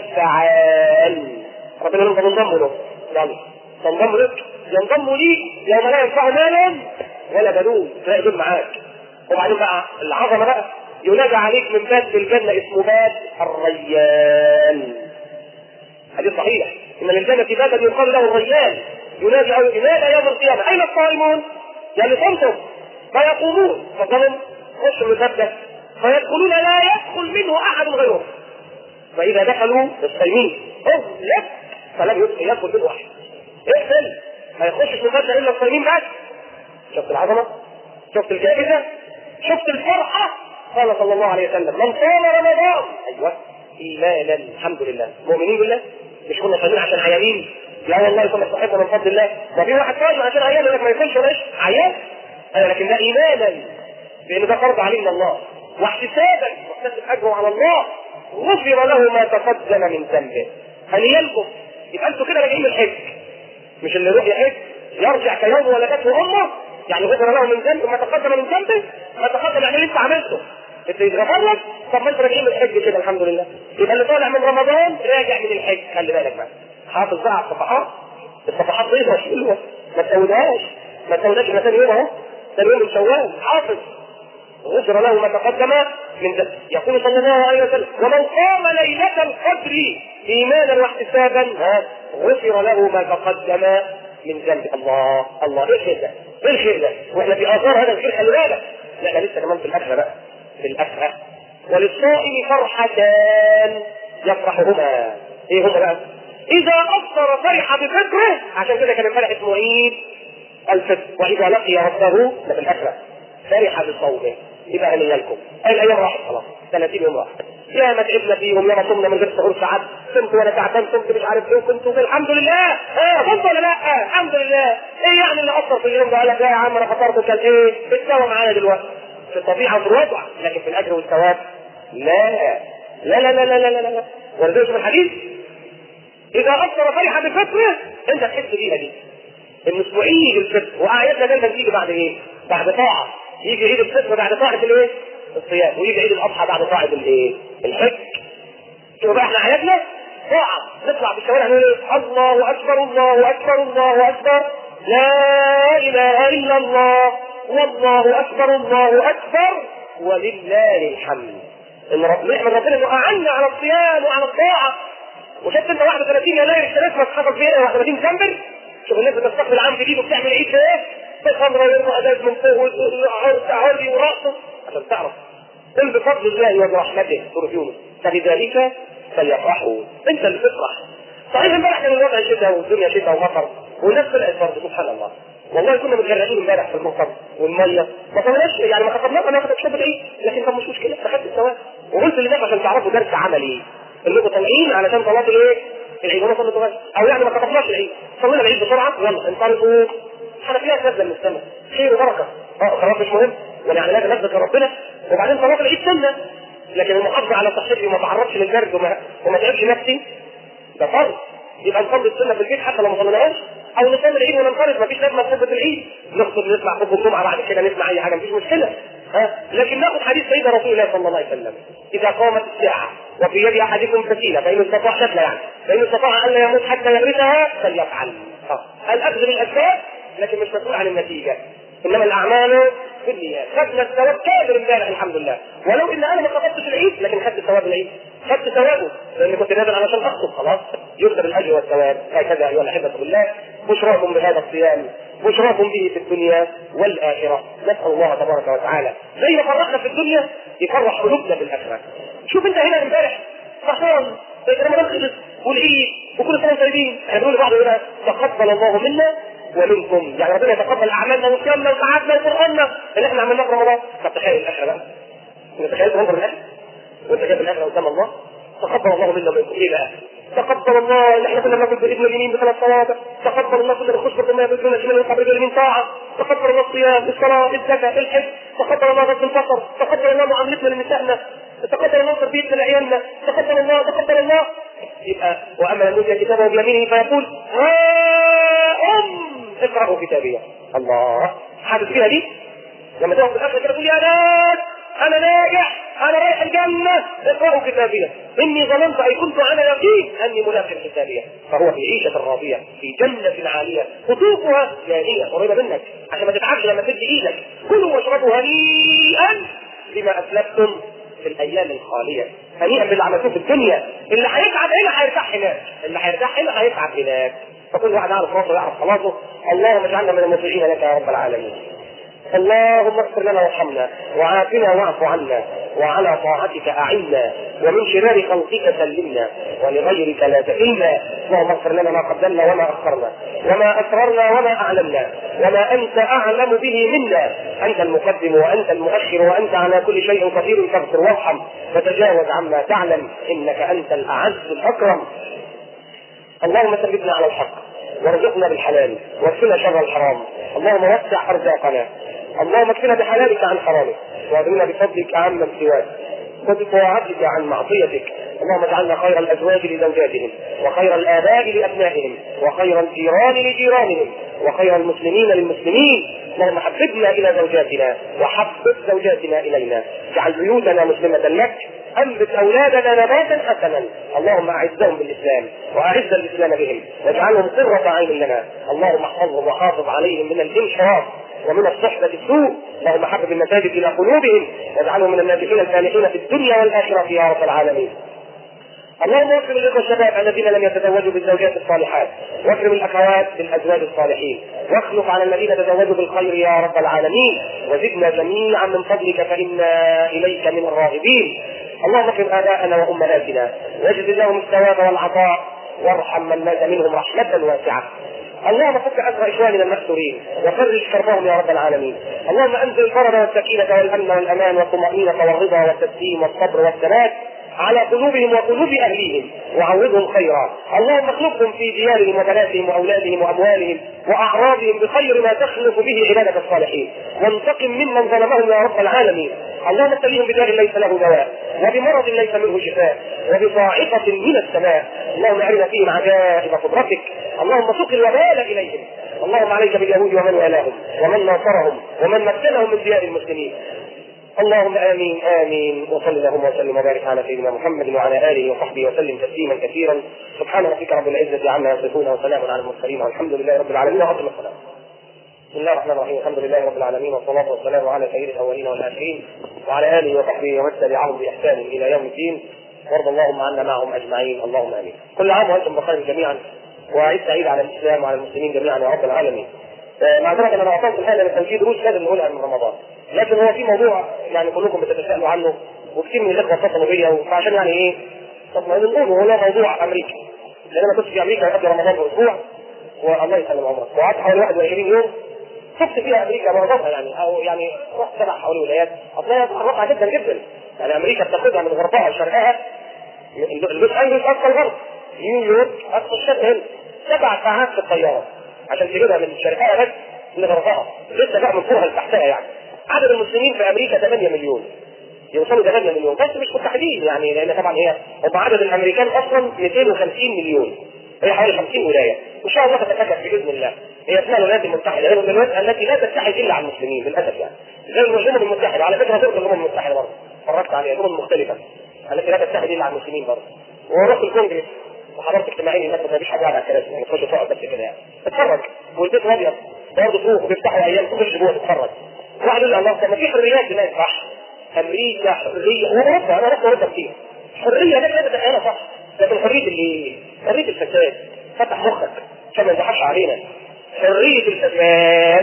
Speaker 5: فيشفعان. ربنا يقول: تنضم له، يلا تنضم لك، ينضم لي يوم لا ينفع مالا ولا بنون، تلاقي دول معاك. وبعدين بقى العظمة بقى، ينادى عليك من باب الجنة اسمه باب الريان. حديث صحيح: ان للجنة بابا يقال له الريان، ينادي او ينادى يوم القيامة: اين الصائمون؟ يعني صمتم؟ فيقومون فقالوا: خشوا من الباب ده، فيدخلون لا يدخل منه احد غيره. فاذا دخلوا الصائمين اغلق فلم يدخل منه احد. اقفل ما يخشش من الباب ده الا الصائمين بس. شفت العظمة؟ شفت الجائزة؟ شفت الفرحة؟ قال صلى الله عليه وسلم: من صام رمضان ايوه ايمانا، الحمد لله، مؤمنين بالله، مش كنا صايمين عشان عيانين، لا والله كنا صحيحنا من فضل الله. ما في واحد صايم عشان عيان يقول لك ما يكونش ولا عيان، لكن ده ايمانا لان ده فرض علينا الله، واحتسابا واحتسب اجره على الله، غفر له ما تقدم من ذنبه. هل يلبس؟ يبقى انتوا كده راجعين من الحج، مش اللي يروح يحج يرجع كيوم ولدته امه، يعني غفر له من ذنبه ما تقدم من ذنبه. ما تقدم يعني اللي انت عملته انت يتغفر لك. طب ما انت راجعين من الحج كده الحمد لله، يبقى اللي طالع من رمضان راجع من الحج. خلي بالك بقى، حافظ بقى على الصفحات، الصفحات بيضة حلوة ما تسودهاش، ما تسودهاش. احنا ثاني يوم اهو، ثاني يوم من شوال، حافظ غفر له ما تقدم من ذنبه. يقول صلى الله عليه وسلم: ومن قام ليلة القدر ايمانا واحتسابا غفر له ما تقدم من ذنبه. الله الله، ايه الخير ده؟ ايه الخير ده؟ واحنا في اثار هذا الخير، خلي بالك. لا احنا لسه كمان في الاخره بقى، في الاخره. وللصائم فرحتان يفرحهما. ايه هما بقى؟ اذا افطر فرح بفطره، عشان كده كان امبارح اسمه عيد الفطر. واذا لقي ربه ده في الاخره فرح بصومه. يبقى هنيا لكم الايام راحت خلاص، ثلاثين يوم راحت. يا ما تعبنا فيهم، يا ما صمنا من غير سحور ساعات، صمت وانا تعبان، صمت مش عارف ايه، كنت الحمد لله. اه صمت ولا لا؟ الحمد لله. ايه يعني اللي اثر في اليوم ده؟ قال لك لا يا عم انا فطرت كان ايه؟ اتساوى معايا دلوقتي في الطبيعه وفي الوضع، لكن في الاجر والثواب لا لا لا لا لا لا لا لا. ولذلك في الحديث اذا افطر فرح بفطره، انت تحس بيها دي ان اسبوعيه الفطر. واعيادنا دايما تيجي بعد ايه؟ بعد طاعه. يجي عيد الفطر بعد طاعه الايه؟ الصيام، ويجي عيد الاضحى بعد طاعه الايه؟ الحج. شوف بقى احنا عيادنا طاعه، نطلع في الشوارع نقول الله اكبر الله اكبر الله اكبر، لا اله الا الله، والله اكبر الله اكبر، ولله الحمد. ان نحمد ربنا انه اعنا على الصيام وعلى الطاعه. وشفت انت واحد وثلاثين يناير السنه ما حصل فيها واحد وثلاثين ديسمبر، شوف الناس بتستقبل عام جديد وبتعمل عيد ايه؟ بخمره ويرفع ازاز من فوق وعرضي وراسه عشان تعرف قل بفضل الله وبرحمته سوره يونس فلذلك فليفرحوا. انت اللي تفرح. صحيح امبارح كان الوضع شتاء والدنيا شتاء ومطر والناس طلعت برضه سبحان الله. والله كنا متغرقين امبارح في المطر والميه، ما طلعناش يعني ما خطبناش انا اخذت شويه العيد، لكن كان مش مشكله اخذت الثواب. وقلت للناس عشان تعرفوا درس عملي انكم طالعين علشان صلاه الايه؟ العيد. وانا صليت غير او يعني ما خطبناش العيد، صلينا العيد بسرعه يلا انطلقوا. حنفيات نازله من السماء خير وبركه. اه خلاص مش مهم يعني لازم نثبت ربنا. وبعدين صلاه العيد سنه، لكن المحافظه على صحتي وما اتعرضش للبرد وما, وما تعبش نفسي ده فرض. يبقى نصلي السنه في البيت حتى لو ما صليناهاش، او نصلي العيد وننفرد. مفيش لازمه خطبه العيد، نخطب نسمع خطبه الجمعه بعد كده نسمع اي حاجه مفيش مشكله. ها لكن ناخذ حديث سيدنا رسول الله صلى الله عليه وسلم اذا قامت الساعه وفي يد احدكم سفينه فان استطاع شكله يعني فان استطاع الا يموت حتى يغرسها فليفعل. الاخذ بالاسباب لكن مش مسؤول عن النتيجه، انما الاعمال بالنيات. خدنا الثواب كامل امبارح الحمد لله، ولو ان انا ما خطبتش العيد لكن خدت ثواب العيد، خدت ثوابه لان كنت نازل علشان اخطب خلاص يكتب الاجر والثواب. هكذا ايها الاحبه بالله بشراكم بهذا الصيام، بشراكم به في الدنيا والاخره. نسال الله تبارك وتعالى زي ما فرحنا في الدنيا يفرح قلوبنا بالاخره. شوف انت هنا امبارح فرحان رمضان خلص والعيد وكل سنه طيبين، هنقول لبعض هنا تقبل الله منا ومنكم، يعني ربنا يتقبل اعمالنا وصيامنا وسعادنا وقراننا اللي احنا عملناه في رمضان. طب تخيل الاخره بقى، تخيل تنظر الاخره وانت جايب الاخره قدام الله. تقبل الله منا ومنكم ايه بقى؟ تقبل الله ان احنا كنا بناكل باذن اليمين بثلاث صوابع، تقبل الله كنا بنخش بالرمايه باذن الشمال ونقبل اليمين طاعه، تقبل الله الصيام الصلاه الزكاه الحج، تقبل الله غض البصر، تقبل الله معاملتنا لنسائنا، تقبل الله تربيتنا لعيالنا، تقبل الله تقبل الله. يبقى واما من اوتي كتابه بيمينه فيقول ها ام اقرأوا كتابيه. الله حاسس فيها دي؟ لما تقف في الاخر كده تقول يا ناس انا ناجح انا رايح الجنه اقرأوا كتابيه اني ظننت اي كنت على يقين اني ملاق حسابيه. فهو في عيشه راضيه في جنه عاليه قطوفها دانيه قريبه منك عشان ما تتعبش لما تدي ايدك. كلوا واشربوا هنيئا بما اسلفتم في الايام الخاليه. هنيئا باللي عملتوه في الدنيا. اللي هيتعب هنا هيرتاح هناك، اللي هيرتاح هنا هيتعب هناك. فكل واحد يعرف راسه ويعرف خلاصه. اللهم اجعلنا من المطيعين لك يا رب العالمين. اللهم اغفر لنا وارحمنا وعافنا واعف عنا وعلى طاعتك اعنا ومن شرار خلقك سلمنا ولغيرك لا تكلنا. اللهم اغفر لنا ما قدمنا وما اخرنا وما اسررنا وما اعلنا وما انت اعلم به منا. انت المقدم وانت المؤخر وانت على كل شيء قدير. فاغفر وارحم وتجاوز عما تعلم انك انت الاعز الاكرم. اللهم ثبتنا على الحق وارزقنا بالحلال واكفنا شر الحرام. اللهم وسع ارزاقنا. اللهم اكفنا بحلالك عن حرامك واغننا بفضلك عمن سواك وبطاعتك عن معصيتك. اللهم اجعلنا خير الازواج لزوجاتهم وخير الاباء لابنائهم وخير الجيران لجيرانهم وخير المسلمين للمسلمين. اللهم حببنا الى زوجاتنا وحبب زوجاتنا الينا. اجعل بيوتنا مسلمه لك. انبت اولادنا نباتا حسنا. اللهم اعزهم بالاسلام واعز الاسلام بهم واجعلهم قرة عين لنا. اللهم احفظهم وحافظ عليهم من الانحراف ومن الصحبة السوء. اللهم حبب المساجد الى قلوبهم واجعلهم من الناجحين الفالحين في الدنيا والاخرة يا رب العالمين. اللهم اكرم الاخوه الشباب الذين لم يتزوجوا بالزوجات الصالحات واكرم الاخوات بالازواج الصالحين واخلف على الذين تزوجوا بالخير يا رب العالمين. وزدنا جميعا من فضلك فانا اليك من الراغبين. اللهم اكرم اباءنا وامهاتنا واجزل لهم الثواب والعطاء وارحم من مات منهم رحمه واسعه. اللهم فك اسر اخواننا المأسورين وفرج كربهم يا رب العالمين. اللهم انزل الفرج والسكينه والامن والامان والطمأنينه والرضا والتسليم والصبر والثبات على قلوبهم وقلوب اهليهم وعوضهم خيرا. اللهم اخلفهم في ديارهم وبناتهم واولادهم واموالهم واعراضهم بخير ما تخلف به عبادك الصالحين، وانتقم ممن ظلمهم يا رب العالمين. اللهم ابتليهم بداء ليس له دواء، وبمرض ليس منه شفاء، وبصاعقة من السماء. اللهم ارنا فيهم عجائب قدرتك. اللهم سق الوبال اليهم. اللهم عليك باليهود ومن والاهم ومن ناصرهم ومن مكنهم من ديار المسلمين. اللهم امين امين. وصل اللهم وسلم وبارك على سيدنا محمد وعلى اله وصحبه وسلم تسليما كثيرا. سبحان ربك رب العزه عما يصفون وسلام على المرسلين والحمد لله رب العالمين. وعظم السلام. بسم الله الرحمن الرحيم. الحمد لله رب العالمين والصلاه والسلام على سيد الاولين والاخرين وعلى اله وصحبه ومن تبعهم باحسان الى يوم الدين. وارض اللهم عنا معهم اجمعين. اللهم امين. كل عام وانتم بخير جميعا، وعيد سعيد على الاسلام وعلى المسلمين جميعا يا رب العالمين. معذرة انا اعطيت الحاله من توجيه دروس لازم نقولها من رمضان، لكن هو في موضوع يعني كلكم بتتساءلوا عنه وكثير من الاخوه اتصلوا بيا، فعشان يعني ايه تطمئنوا نقول هو موضوع امريكا، لان انا كنت في امريكا قبل رمضان باسبوع والله يسلم عمرك، وقعدت حوالي واحد وعشرين يوم شفت فيها امريكا معظمها يعني، او يعني رحت سبع حوالي ولايات اصلها رائعه جدا جدا. يعني امريكا بتاخدها من غربها لشرقها، لوس انجلوس اقصى الغرب، نيويورك اقصى الشرق، هنا سبع ساعات في الطياره عشان تجيبها من شرقها بس لغربها، لسه بقى من فوقها لتحتها. يعني عدد المسلمين في امريكا ثمانية مليون، يوصلوا ثمانية مليون، بس مش متحدين يعني، لان طبعا هي هم عدد الامريكان اصلا مئتين وخمسين مليون، هي حوالي خمسين ولايه، وان شاء الله تتكاثر باذن الله. هي اسمها الولايات المتحده، هي الولايات التي لا تتحد الا على المسلمين للاسف، يعني زي الامم المتحده. على فكره دول الامم المتحده برضه اتفرجت عليها، الامم المختلفه التي لا تتحد الا على المسلمين برضه. ورحت الكونجرس وحضرت اجتماعين هناك، ما فيش حاجه على الكراسي يعني، تخش تقعد بس كده يعني اتفرج، والبيت ابيض برضه فوق وبيفتحوا ايام تخش جوه تتفرج. واحد يقول الله طب ما في حريات هناك صح؟ امريكا حريه، واوروبا انا رحت اوروبا كتير، حريه ده كده تتخيلها صح، لكن حريه اللي حريه الفساد، فتح مخك عشان ما يضحكش علينا. حريه الفساد،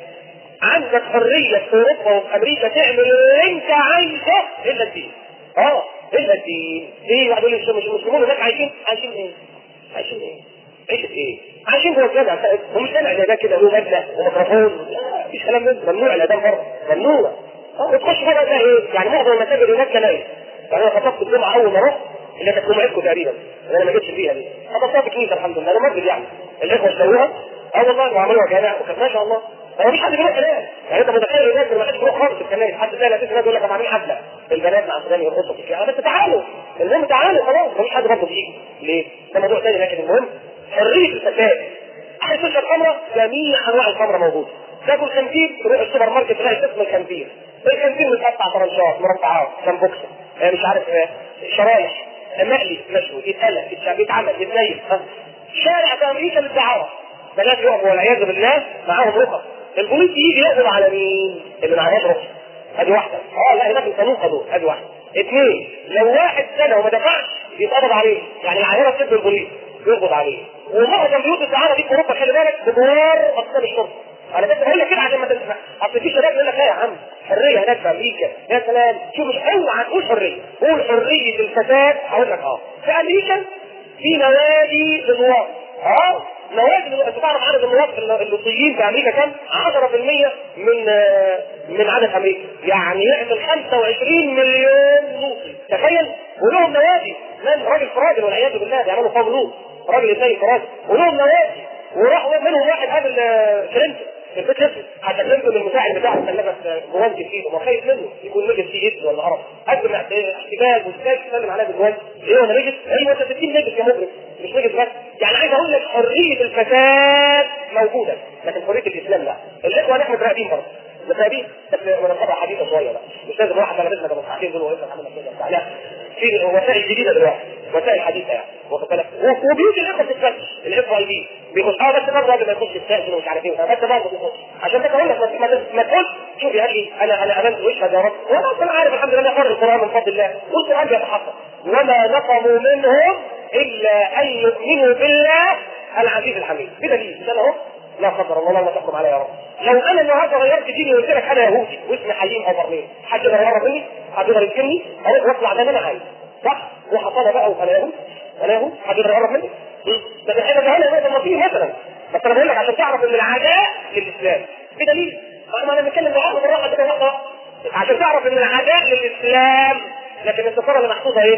Speaker 5: عندك حريه في اوروبا وفي امريكا تعمل اللي انت عايزه الا الدين. اه الا الدين. ايه يقولوا لي مش المسلمون هناك عايشين عايشين ايه؟ عايشين ايه؟ عيشة ايه؟ عايشين جوه الجامع، ومش سامع الاذان كده له مبنى وميكروفون، مفيش كلام من ممنوع الاذان بره، ممنوع. اه وتخش بقى ده ايه؟ يعني معظم المساجد هناك كنايس. يعني انا خطبت الجمعه اول ما رحت اللي كانت جمعتكم تقريبا، انا ما جيتش فيها دي، خطبتها في كنيسه الحمد لله، انا مسجد يعني، الاخوه اشتروها اه والله وعملوها جامع وكانت ما شاء الله. ما فيش حد بيروح هناك، يعني انت متخيل الناس ما حدش بيروح خالص الكنايس، حد زي الاساس الناس يقول لك انا عاملين حفله البنات مع سوداني يرقصوا في الكعبه، بس تعالوا المهم تعالوا خلاص، مفيش حد برضه بيجي ليه؟ ده موضوع ثاني، لكن المهم حريه الفساد. عايز تشرب خمره، جميع انواع الخمره موجوده. تاكل خنزير، تروح السوبر ماركت تلاقي اسم الخنزير، الخنزير متقطع طرنشات مربعات سمبوكسه آه مش عارف آه شرايح آه مقلي مشوي يتقلى يتعمل يتنيل. شارع في امريكا للدعاره، بنات يقفوا والعياذ بالله معاهم رخص، البوليس يجي يقبض على مين؟ اللي معهاش رخصه. ادي واحده. اه لا هناك القانون قانون. ادي واحده. اثنين، لو واحد سنه وما دفعش يتقبض عليه، يعني العيانه تسد البوليس يقبض عليه. ومعظم بيوت الدعاره دي في اوروبا خلي بالك بجوار اقسام الشرطه. انا بس بقول لك كده عشان ما تنسى، اصل في شباب يقول لك لا يا عم حريه هناك في امريكا، يا سلام شوف مش اوعى تقول حريه، قول حريه الفساد. هقول لك اه في امريكا في نوادي للنواب، اه نوادي. انت تعرف عدد النواب اللوطيين في امريكا كام؟ عشرة في المية من من عدد امريكا، يعني يعمل خمسة وعشرين مليون لوطي، تخيل. ولهم نوادي، من راجل فراجل والعياذ بالله بيعملوا قوم لوط، راجل ازاي فراجل، ولهم نوادي. وراح منهم واحد قابل كلينتون في البيت لسه، حتى كلينتون المساعد بتاعه كان لابس جوانتي في ايده، وخايف منه يكون نجس فيه ايده ولا قرف، قدم احتجاج وازاي تسلم عليه بالجوانتي. ايه انا نجس؟ ايوه انت ستين نجس يا مجرم، مش نجس بس. يعني عايز اقول لك حريه الفساد موجوده، لكن حريه الاسلام لا. الاخوه نحن متراقبين برضه، متراقبين بس منظمه حديثه شويه بقى، مش لازم واحد على بيتنا كمصحفين دول ويقف عمل كده، لا في وسائل جديده دلوقتي، وسائل حديثه يعني، واخد بالك. وبيوت الاخوه بتتفتش، الاف اي بي بيخش اه بس برضه قبل ما يخش الساجن ومش عارف ايه، بس برضه بيخش عشان كده اقول لك ما تقولش شوف يا اخي انا انا امنت واشهد يا رب، وانا اصلا عارف الحمد لله قرأ القران من فضل الله، والقران بيتحقق. وما نقموا منهم الا ان يؤمنوا بالله العزيز الحميد، بدليل ده اهو. لا قدر الله لا تحكم عليا يا رب. لو انا النهارده غيرت ديني وقلت لك انا يهودي واسمي حليم او برلين، حد يقدر يقرب مني؟ حد يقدر يسكنني؟ اروح واطلع زي ما انا عايز، صح؟ وحصانه بقى وانا يهودي، انا يهودي، حد يقدر يقرب مني؟ ده الحاجه ده هنا مثلا فيه مثلا، بس انا بقول لك عشان تعرف ان العداء للاسلام بدليل. ما انا بتكلم معاك بالراحه كده واحده عشان تعرف ان العداء للاسلام، لكن السفاره اللي محطوطه ايه؟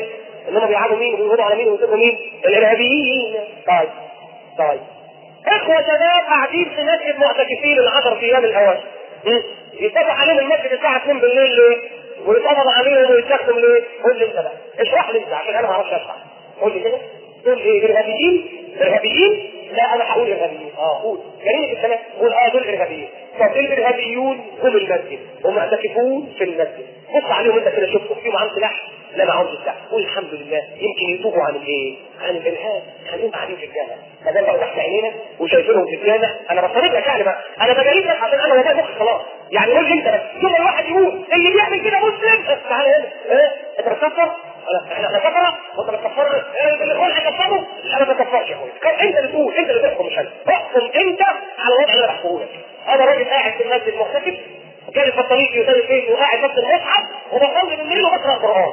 Speaker 5: انهم بيلعبوا مين وبيقولوا على مين ويسيبوا مين؟ الارهابيين. طيب طيب اخوه شباب قاعدين في مسجد معتكفين العشر ايام الاوائل يتفتح عليهم المسجد الساعه اتنين بالليل ليه؟ ويتقبض عليهم ويتسخم ليه؟ قول لي انت بقى، اشرح لي انت عشان انا ما اعرفش اشرح. قول لي كده، تقول ايه؟ ارهابيين؟ ارهابيين؟ لا انا هقول ارهابيين. اه قول جريمه الكلام، قول اه دول ارهابيين. طب الارهابيون هم المسجد ومعتكفون في المسجد، بص عليهم انت كده شوفهم فيهم معاهم سلاح؟ لا معاهم سلاح. قول الحمد لله يمكن يتوبوا عن الايه؟ عن الارهاب. خليهم قاعدين في الجامع ما دام بقوا تحت عينينا وشايفينهم في الجامع. انا بصرف لك يعني بقى، انا بجريب لك عشان انا والله مخي خلاص. يعني قول لي انت بس، ثم الواحد يقول اللي بيعمل كده مسلم. تعالى هنا ايه؟ انت بتكفر؟ احنا كفره وانت بتكفر؟ اللي يقول هكفره انا ما بكفرش يا اخويا. انت اللي تقول، انت اللي تحكم مش انا. احكم انت على الوضع اللي انا بحكمه لك. انا راجل قاعد في المسجد محتفل جالس بطانيتي وزي فين وقاعد بس المصحف وبصلي بالليل وبقرا القران.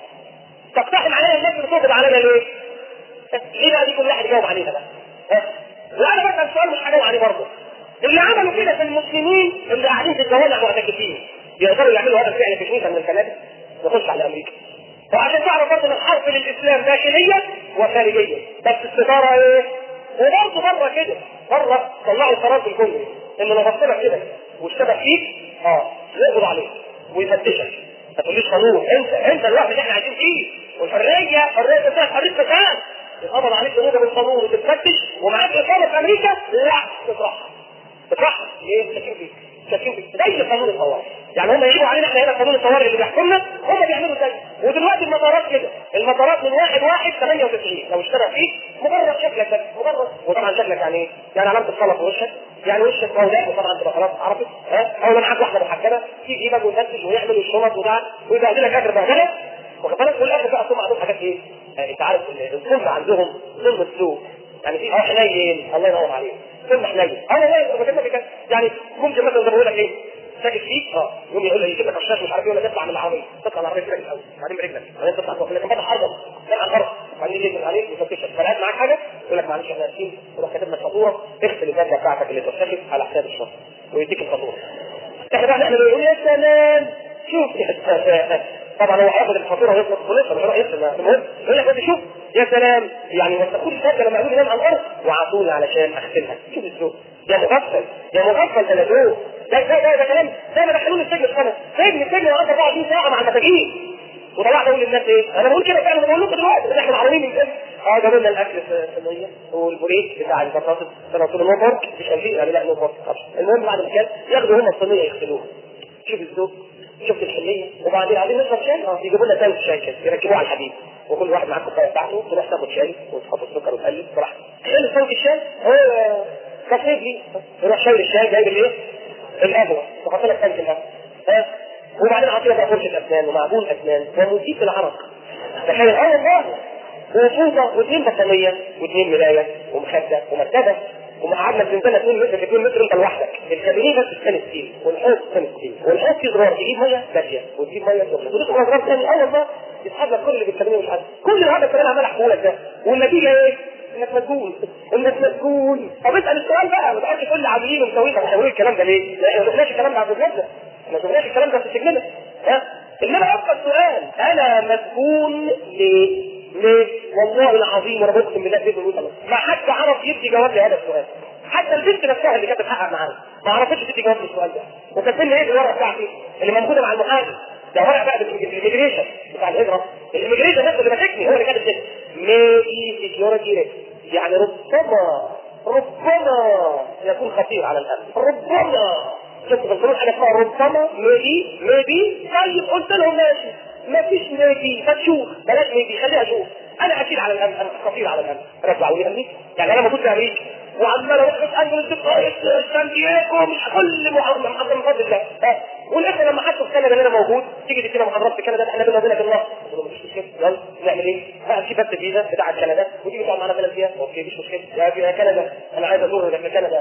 Speaker 5: تقتحم علينا الناس بتوجب علينا ليه؟ ليه بقى دي كل واحد يجاوب علينا بقى؟ ها؟ وانا بسال سؤال مش هجاوب عليه برضه. اللي عملوا كده في المسلمين اللي قاعدين في الجوامع معتكفين يقدروا يعملوا هذا الفعل في كنيسه من الكنائس؟ نخش على امريكا. وعشان تعرف برضه ان الحرب للاسلام داخليه وخارجيه، بس الستاره ايه؟ وبرضه بره كده، بره طلعوا قرار في الكونجرس ان لو بصينا كده واشتبك فيك اه يقبض عليك ويفتشك. ما تقوليش قانون، انت انت الوقت اللي احنا عايزين فيه والحريه، حريه بتاعت حريه فساد يتقبض عليك بموجب القانون وتتفتش ومعاك اقامه في امريكا؟ لا تطرحها تطرحها ليه؟ شاكين فيك شاكين فيك زي قانون الطوارئ. يعني هم يجوا علينا احنا هنا قانون الطوارئ اللي بيحكمنا هم بيعملوا زي. ودلوقتي المطارات كده، المطارات من واحد واحد ثمانية وتسعين لو اشترى فيك مجرد شكلك بس مجرد. وطبعا شكلك يعني ايه؟ يعني علامه الصلاه في وشك، يعني وشك مولاك وطبعا تبقى خلاص عرفت ها. او معاك واحده محجبه تيجي يجيبك ويفتش ويعمل الشنط وده ويبهدلك اخر بهدله واخد بالك. والاخر بقى ثم عندهم حاجات ايه؟ يعني انت عارف الظلم عندهم ظلم السوق. يعني في اه حنين الله ينور عليك ثم حنين. اه والله بكلمك بجد. يعني ممكن مثلا زي ما بقول لك ايه؟ ساكت فيك اه يقوم يقول لي يجيب لك رشاش مش عارف ايه ولا تطلع من العربيه، تطلع من العربيه برجلك الاول بعدين برجلك بعدين تطلع فوق لكن فتح ارضك لا على الارض بعدين يجي عليك ويفتشك. فلقيت معاك حاجه يقول لك معلش احنا اسفين وروح كاتب لك فاتوره اغسل الجزءه بتاعتك اللي اتوسخت على حساب الشهر ويديك الفاتوره. احنا بقى احنا بنقول يا سلام شوف طبعا هو هياخد الفاتوره ويخلص خلصها مش هيروح يغسل. المهم يقول لك شوف يا سلام يعني وتقول الفاتوره لما يقول ينام على الارض وعطوني علشان اغسلها. شوف الذوق يا مغفل يا مغفل ثلاثون. ده ده ده كلام زي ما دخلوني السجن الخمس سجن السجن وقعدت اربعة وعشرين ساعه مع المساجين وطلعت اقول للناس ايه؟ انا بقول كده فعلا بقول لكم دلوقتي ان احنا العربيين من كده اه جابوا لنا الاكل في الصينيه والبوريك بتاع البطاطس كانوا قلت له نو بورك مش هنجي يعني لا نو بورك. المهم بعد ما كان ياخدوا هم الصينيه يغسلوها. شوف الذوق شفت الحنيه. وبعدين عايزين نشرب شاي اه يجيبوا لنا ثلاث شاي كده يركبوه على الحديد وكل واحد معاه الكوبايه بتاعته تروح تاخد شاي وتحط السكر وتقلب براحتك. تقلب صوت الشاي هو تصريف لي يروح شايل الشاي جايب الايه؟ القهوه وحط لك كنز القهوه ها. وبعدين عطينا بقى فرشه اسنان ومعجون اسنان ومزيد العرق. تخيل اه والله وفوطه واثنين بطانيه واثنين ملايه ومخده ومكتبه ومقعدنا في زنزانه اتنين متر في اتنين متر انت لوحدك. الكابينيه بس كان ستيل والحوض كان ستيل والحوض فيه زرار تجيب ميه دافيه وتجيب ميه سخنه وتدخل زرار ثاني. اه والله يسحب لك كل اللي بالكابينيه مش عارف كل هذا الكلام عمال احكيه لك ده والنتيجه ايه؟ انك مسجون انك مسجون. طب اسال السؤال بقى ما تقعدش تقول لي عاملين ومسويين ومسويين الكلام ده ليه؟ لا ما شفناش الكلام ده على بلادنا ما شفناش الكلام ده في سجننا ها. انما ابقى السؤال انا مسجون ليه؟ ليه؟ والله العظيم وانا بقسم بالله باذن الله ما حد عرف يدي جواب لهذا السؤال. حتى البنت نفسها اللي كانت بتحقق معانا ما عرفتش تدي جواب للسؤال ده. وكانت لنا ايه الورقه بتاعتي اللي موجوده مع المحامي ده ورقه بقى بالاميجريشن بتاع الهجره. الاميجريشن نفسه اللي ماسكني هو اللي كاتب كده ميدي سكيورتي ريسك يعني ربما ربما يكون خطير على الامن ربما. شفت بتقول حاجه اسمها ربما ميدي ميدي. طيب قلت لهم ماشي ما فيش ميدي فتشوف بلاش ميدي خليها اشوف انا اكيد على الامن انا خطير على الامن رجعوا لي امريكا. يعني انا موجود في امريكا وعمال اروح انجلز دبي سان دييغو مش كل محاضره محاضره من فضل الله ها. والاخر لما حطوا في كندا اللي انا موجود تيجي تدينا محاضرات في كندا احنا بينا وبينك الله مفيش مشكله يلا نعمل ايه؟ بقى في بس فيزا بتاعت كندا وتيجي تقعد معانا بلد فيها اوكي مفيش مشكله يا كندا انا عايز ازور في كندا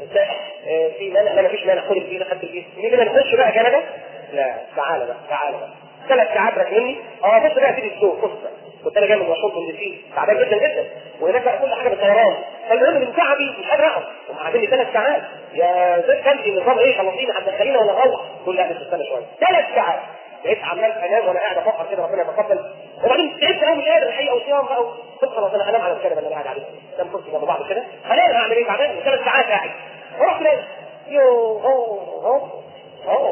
Speaker 5: في مانع لا مفيش مانع خد الفيزا خدت الفيزا نيجي نخش بقى كندا لا تعالى بقى تعالى بقى ثلاث ساعات راك مني اه بص بقى تيجي السوق بص كنت انا جاي من واشنطن دي سي تعبان جدا جدا وهناك بقى كل حاجه بالطيران فالمهم من تعبي مش قادر اقعد وقاعدين لي ثلاث ساعات يا زي كان النظام ايه خلصينا هتدخلينا ولا نروح؟ تقول لا بس استنى شويه ثلاث ساعات بقيت عمال انام وانا قاعد افكر كده ربنا يتقبل، وبعدين تعبت قوي مش قادر الحقيقه وصيام بقى وخلاص انا انام على الكنبه اللي انا قاعد عليها، كام كرسي جنب بعض كده، هنام اعمل ايه بعدين؟ ثلاث ساعات قاعد، ورحت نايم. يو هو هو هو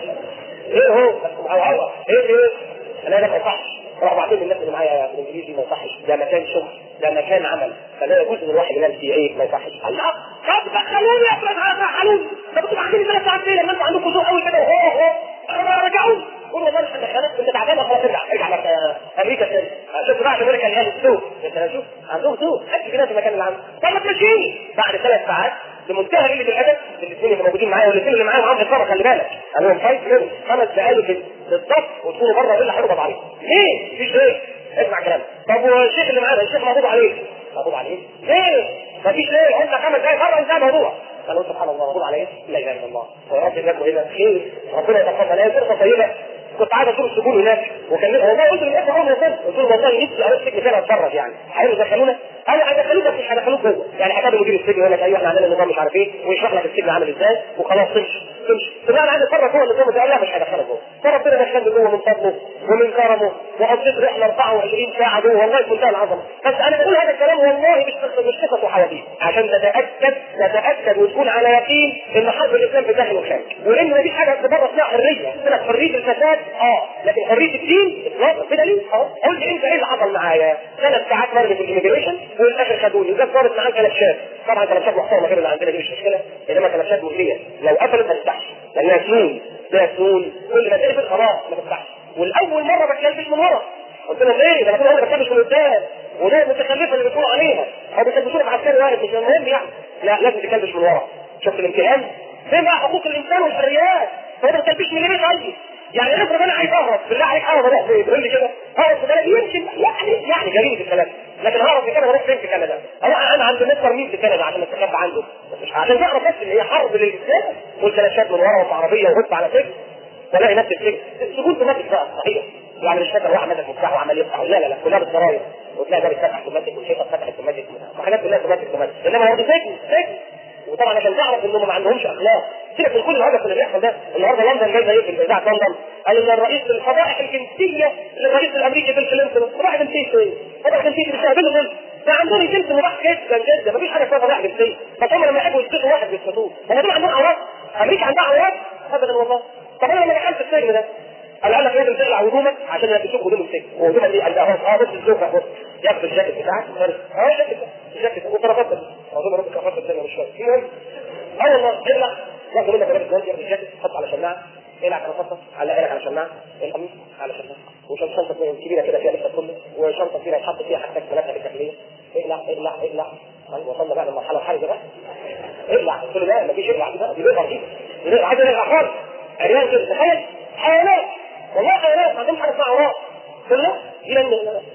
Speaker 5: ايه هو هو هو ايه ايه انا ده ما يصحش. راح بعدين الناس اللي معايا بالانجليزي ما يصحش، ده مكان شغل، ده مكان عمل، فده يجوز ان الواحد ينام فيه ايه ما يصحش. الله طب دخلوني يا اخوان دخلوني، طب انتوا عاملين ثلاث ساعات ليه لما انتوا عندكم ذوق قوي كده؟ هو هو رجعوا قولوا والله احنا دخلت كنت تعبان خلاص ارجع ارجع لك امريكا تاني. شوف بقى امريكا اللي هي الذوق، انت شوف عندهم ذوق اكل كده في المكان اللي عنده. طب ما تمشيني بعد ثلاث ساعات بمنتهى قله الادب الاثنين اللي موجودين معايا والاثنين اللي معايا معاهم الصبر، خلي بالك قال لهم فايت منهم خمس دقائق بالضبط وتكونوا بره ايه اللي هيقبض عليكم. ليه؟ مفيش ايه؟ اسمع كلام. طب والشيخ اللي معانا الشيخ مقبوض عليه. مقبوض عليه؟ ليه؟ مفيش ليه؟ قلنا خمس دقائق بره انتهى الموضوع. قالوا سبحان الله مقبوض عليه؟ لا اله الا الله. يا رب يجزاكم هنا خير، ربنا يتقبل. هي فرصه طيبه. كنت عايز ازور السجون هناك وكان والله قلت للاخوه عمري وصلت قلت لهم والله نفسي اروح السجن فين اتفرج يعني هيقولوا دخلونا انا هيدخلوك بس مش هيدخلوك جوه يعني هتقابل مدير السجن يقول لك ايوه احنا عندنا نظام مش عارف ايه ويشرح لك السجن عامل ازاي وخلاص تمشي تمشي طب انا عايز اتفرج جوه النظام ده لا مش هيدخلك جوه فربنا دخلني جوه من فضله ومن كرمه وقضيت رحله اربعة وعشرين ساعه جوه والله في منتهى العظمه. بس انا بقول هذا الكلام والله مش مش قصص وحواديت عشان تتاكد تتاكد وتكون على يقين ان حرب الاسلام في داخل وخارج وان مفيش حاجه بره اسمها حريه اسمها حريه الفساد اه لكن حريه الدين اطلاقا كده ليه؟ اهو قول لي انت ايه اللي حصل معايا؟ ثلاث ساعات مرمي في الاميجريشن والاخر خدوني وجت صارت معاك كلبشات طبعا كلبشات محترمه غير اللي عندنا دي مش مشكله انما كلبشات مؤذيه لو قفلت ما تفتحش لانها سنون ده سنون كل ما تقفل خلاص ما تفتحش. والاول مره بتكلبش من ورا قلت لهم ايه ده انا بتكلبش من قدام وده المتخلفه اللي بتقولوا عليها او بيكلبشونا في عسكري واحد مش مهم يعني لا لازم تكلبش من ورا. شفت الامتحان؟ فين بقى حقوق الانسان والحريات؟ هو ما بتكلبش من اليمين طيب يعني افرض انا عايز اهرب بالله عليك اهرب اروح فين؟ تقول لي كده هرب في بلدي يمكن يعني يعني جريمه الكلام لكن هرب في كندا اروح فين في كندا؟ انا انا عند مستر مين في كندا عشان استخبى عنده بس مش عشان تعرف بس ان هي حرب للاسلام والكلاشات من ورا وفي عربيه وهب على سجن ولاقي نفس السجن السجون تمسك بقى صحيح يعني مش فاكر واحد ماسك مفتاح وعمال يفتح لا لا لا كلها بالزراير وتلاقي ده بيفتح تمسك والشيطه فتحت تمسك وحاجات كلها تمسك تمسك انما هو ده سجن سجن وطبعا عشان تعرف انهم ما عندهمش اخلاق سيبك من كل الهدف اللي بيحصل ده. النهارده لندن جايبه ايه في اذاعه لندن؟ قال ان الرئيس الفضائح الجنسيه للرئيس الامريكي بيل كلينتون فضائح جنسيه ايه؟ فضائح جنسيه بيستقبلوا دول ده عندهم جنس مباح جدا جدا مفيش حاجه اسمها فضائح جنسيه بس هم لما يحبوا يسقطوا واحد بيسقطوه هم دول عندهم عورات امريكا عندها عورات ابدا والله. طب انا لما دخلت السجن ده قال قال لك لازم تقلع هدومك عشان يلبسوك هدوم السجن وهدومك دي قال اه بص الزوجه بص ياخد الجاكيت بتاعك اه الجاكيت الجاكيت وطرفات اظن ربك كفرت الثانيه مش فاهم المهم اه والله اقلع ياخد منك لابس جوانتي ياخد الجاكيت حط على شماعه اقلع كرافته على عينك على شماعه القميص على شماعه وشنطه كبيره كده فيها لبسك كله وشنطه كبيره يتحط فيها حاجتك ثلاثه الداخليه اقلع اقلع اقلع طيب وصلنا بقى للمرحله الحرجه بقى اقلع قلت له لا مفيش اقلع دي بقى دي بقى دي دي عايز اقلع خالص عريان كده تخيل حيوانات والله حيوانات ما عندهمش حاجه اسمها عورات كلها دي لان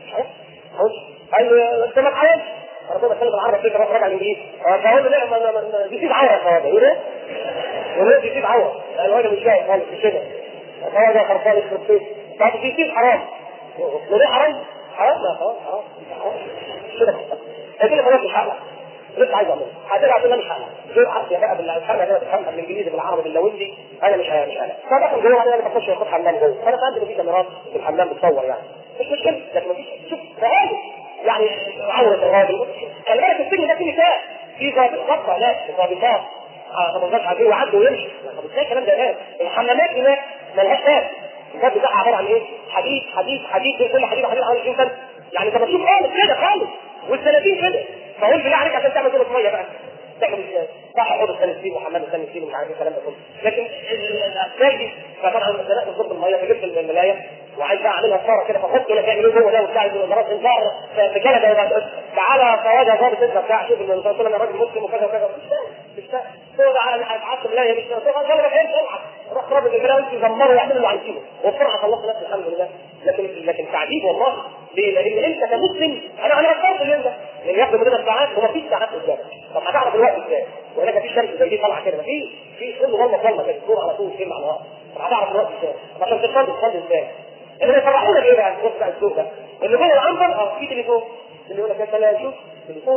Speaker 5: حوش قال له انت ما تحاولش انا كنت بتكلم بالعربي كده راجع الانجليزي فقال له لا دي سيد عوره يا يقول ايه؟ يقول دي سيد عوره الراجل مش جاي خالص مش كده هو ده خرفان الخرفان طب دي سيد حرام ليه حرام؟ حرام لا خلاص حرام كده لكن ما مش حلال لسه عايز اعمله هترجع تقول مش حلال غير عارف يا بقى بالحلقه كده بتفهمها بالانجليزي بالعربي باللوندي انا مش مش حلال فدخل جوه انا بخش اخد حمام جوه انا ساعات في كاميرات في الحمام بتصور يعني مش مشكله لكن مفيش شوف فهذا يعني عوره الراجل خلي بالك السجن ده فيه نساء في ضابط لا ضابطات طب ما عادي وعدوا ويمشي طب ازاي الكلام ده الان الحمامات هناك مالهاش باب الباب بتاعها عباره عن ايه؟ حديد حديد حديد كل حديد حديد حوالي عشرين سنه يعني طب تشوف خالص كده خالص والسنتين كده فقول بالله عليك عشان تعمل دورة ميه بقى تعمل ازاي؟ صح حوض السنتين وحمام السنتين ومش عارف ايه الكلام ده كله لكن الاسلاك دي فطبعا المسألة تضرب الميه فجبت الملايه وعايز بقى اعملها صاره كده فحط لك يعملوا جوه ده وبتاع مرات انصار في كندا تعالى فواجه ضابط انت بتاع شوف ان الرسول انا راجل مسلم وكذا وكذا مش فاهم هو ده على هتعصب الملايه مش فاهم انا ما فهمتش العب روح رابط الملايه وانت زمروا يعملوا اللي عايزينه وبسرعه خلصت نفسي الحمد لله لكن لكن تعذيب والله ليه؟ لان انت كمسلم انا انا اخترت اليوم ده لان ياخد مننا ساعات ومفيش ساعات قدامك طب هتعرف الوقت ازاي؟ وهناك مفيش شمس زي دي طالعه كده مفيش في كله ظلمه ظلمه كده الدور على طول كلمه على الهواء طب هتعرف الوقت ازاي؟ عشان تصلي تصلي ازاي؟ اللي بيفرحونا بايه بقى؟ بص بقى السوق ده اللي جوه العنبر اه في تليفون اللي يقول لك يا سلام شوف تليفون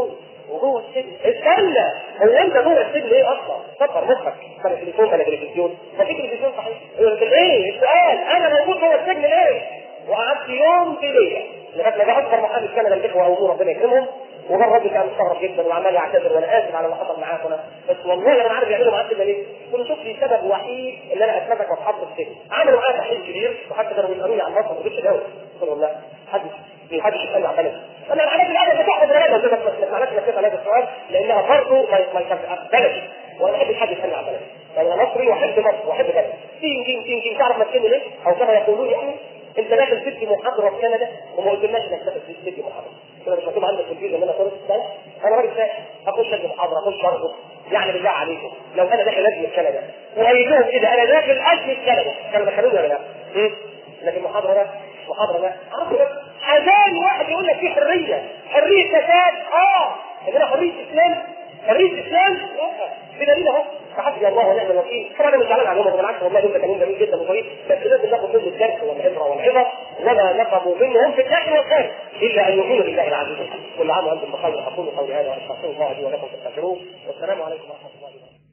Speaker 5: وجوه السجن. استنى، هو انت جوه السجن ايه اصلا؟ كبر مخك، كان تليفون ولا تلفزيون؟ ما في تلفزيون صحيح. لكن ايه السؤال؟ انا موجود جوه السجن ليه؟ وقعدت يوم بليله لغايه ما جه اكبر محامي كان الاخوه او ربنا يكرمهم، وده الراجل كان مستغرب جدا وعمال يعتذر وانا اسف على اللي حصل معاكم، بس والله انا عارف يعملوا معاك كده ليه؟ كنت شوف لي سبب وحيد ان انا اتمسك واتحط في السجن. عملوا معايا تحقيق كبير وحتى كانوا بيسالوني عن مصر ما رضيتش اجاوب. قلت والله حدش محدش يسالني عن بلدي. انا العلاج العادي بتاخد بلدها قلت لك ما علاش نفسي على هذا السؤال لانها برضه ما ينفعش وانا احب حد يسالني عن بلدي. انا مصري واحب مصر واحب بلدي. تين تين تين تين تعرف مسكني ليه؟ او كما يقولون يعني انت داخل تدي محاضره في كندا وما قلتلناش انك داخل تدي محاضره. كده مش مكتوب عندك في الفيديو ان انا طالب سنه، انا راجل سائح اخش ادي محاضره اخش ارقص، يعني بالله عليكم لو انا داخل ادي في كندا وقايل لهم كده انا داخل ادي في كندا كانوا دخلوني ولا لا؟ لكن المحاضره ده محاضره ده عرفوا بس عشان واحد يقول لك في حريه، حريه فساد اه، هنا حريه اسلام، حريه اسلام لا، بدليل اهو فحسبي الله ونعم الوكيل. طبعا انا مش زعلان عليهم بالعكس والله دول كلام جميل جدا وطريق، بس لازم ناخد منه الدرس والعبره والعظه ولا نقبوا منهم في الداخل والخارج الا ان يؤمنوا بالله العزيز. كل عام وانتم بخير. اقول قولي هذا واستغفر الله لي ولكم فاستغفروه، والسلام عليكم ورحمه الله وبركاته.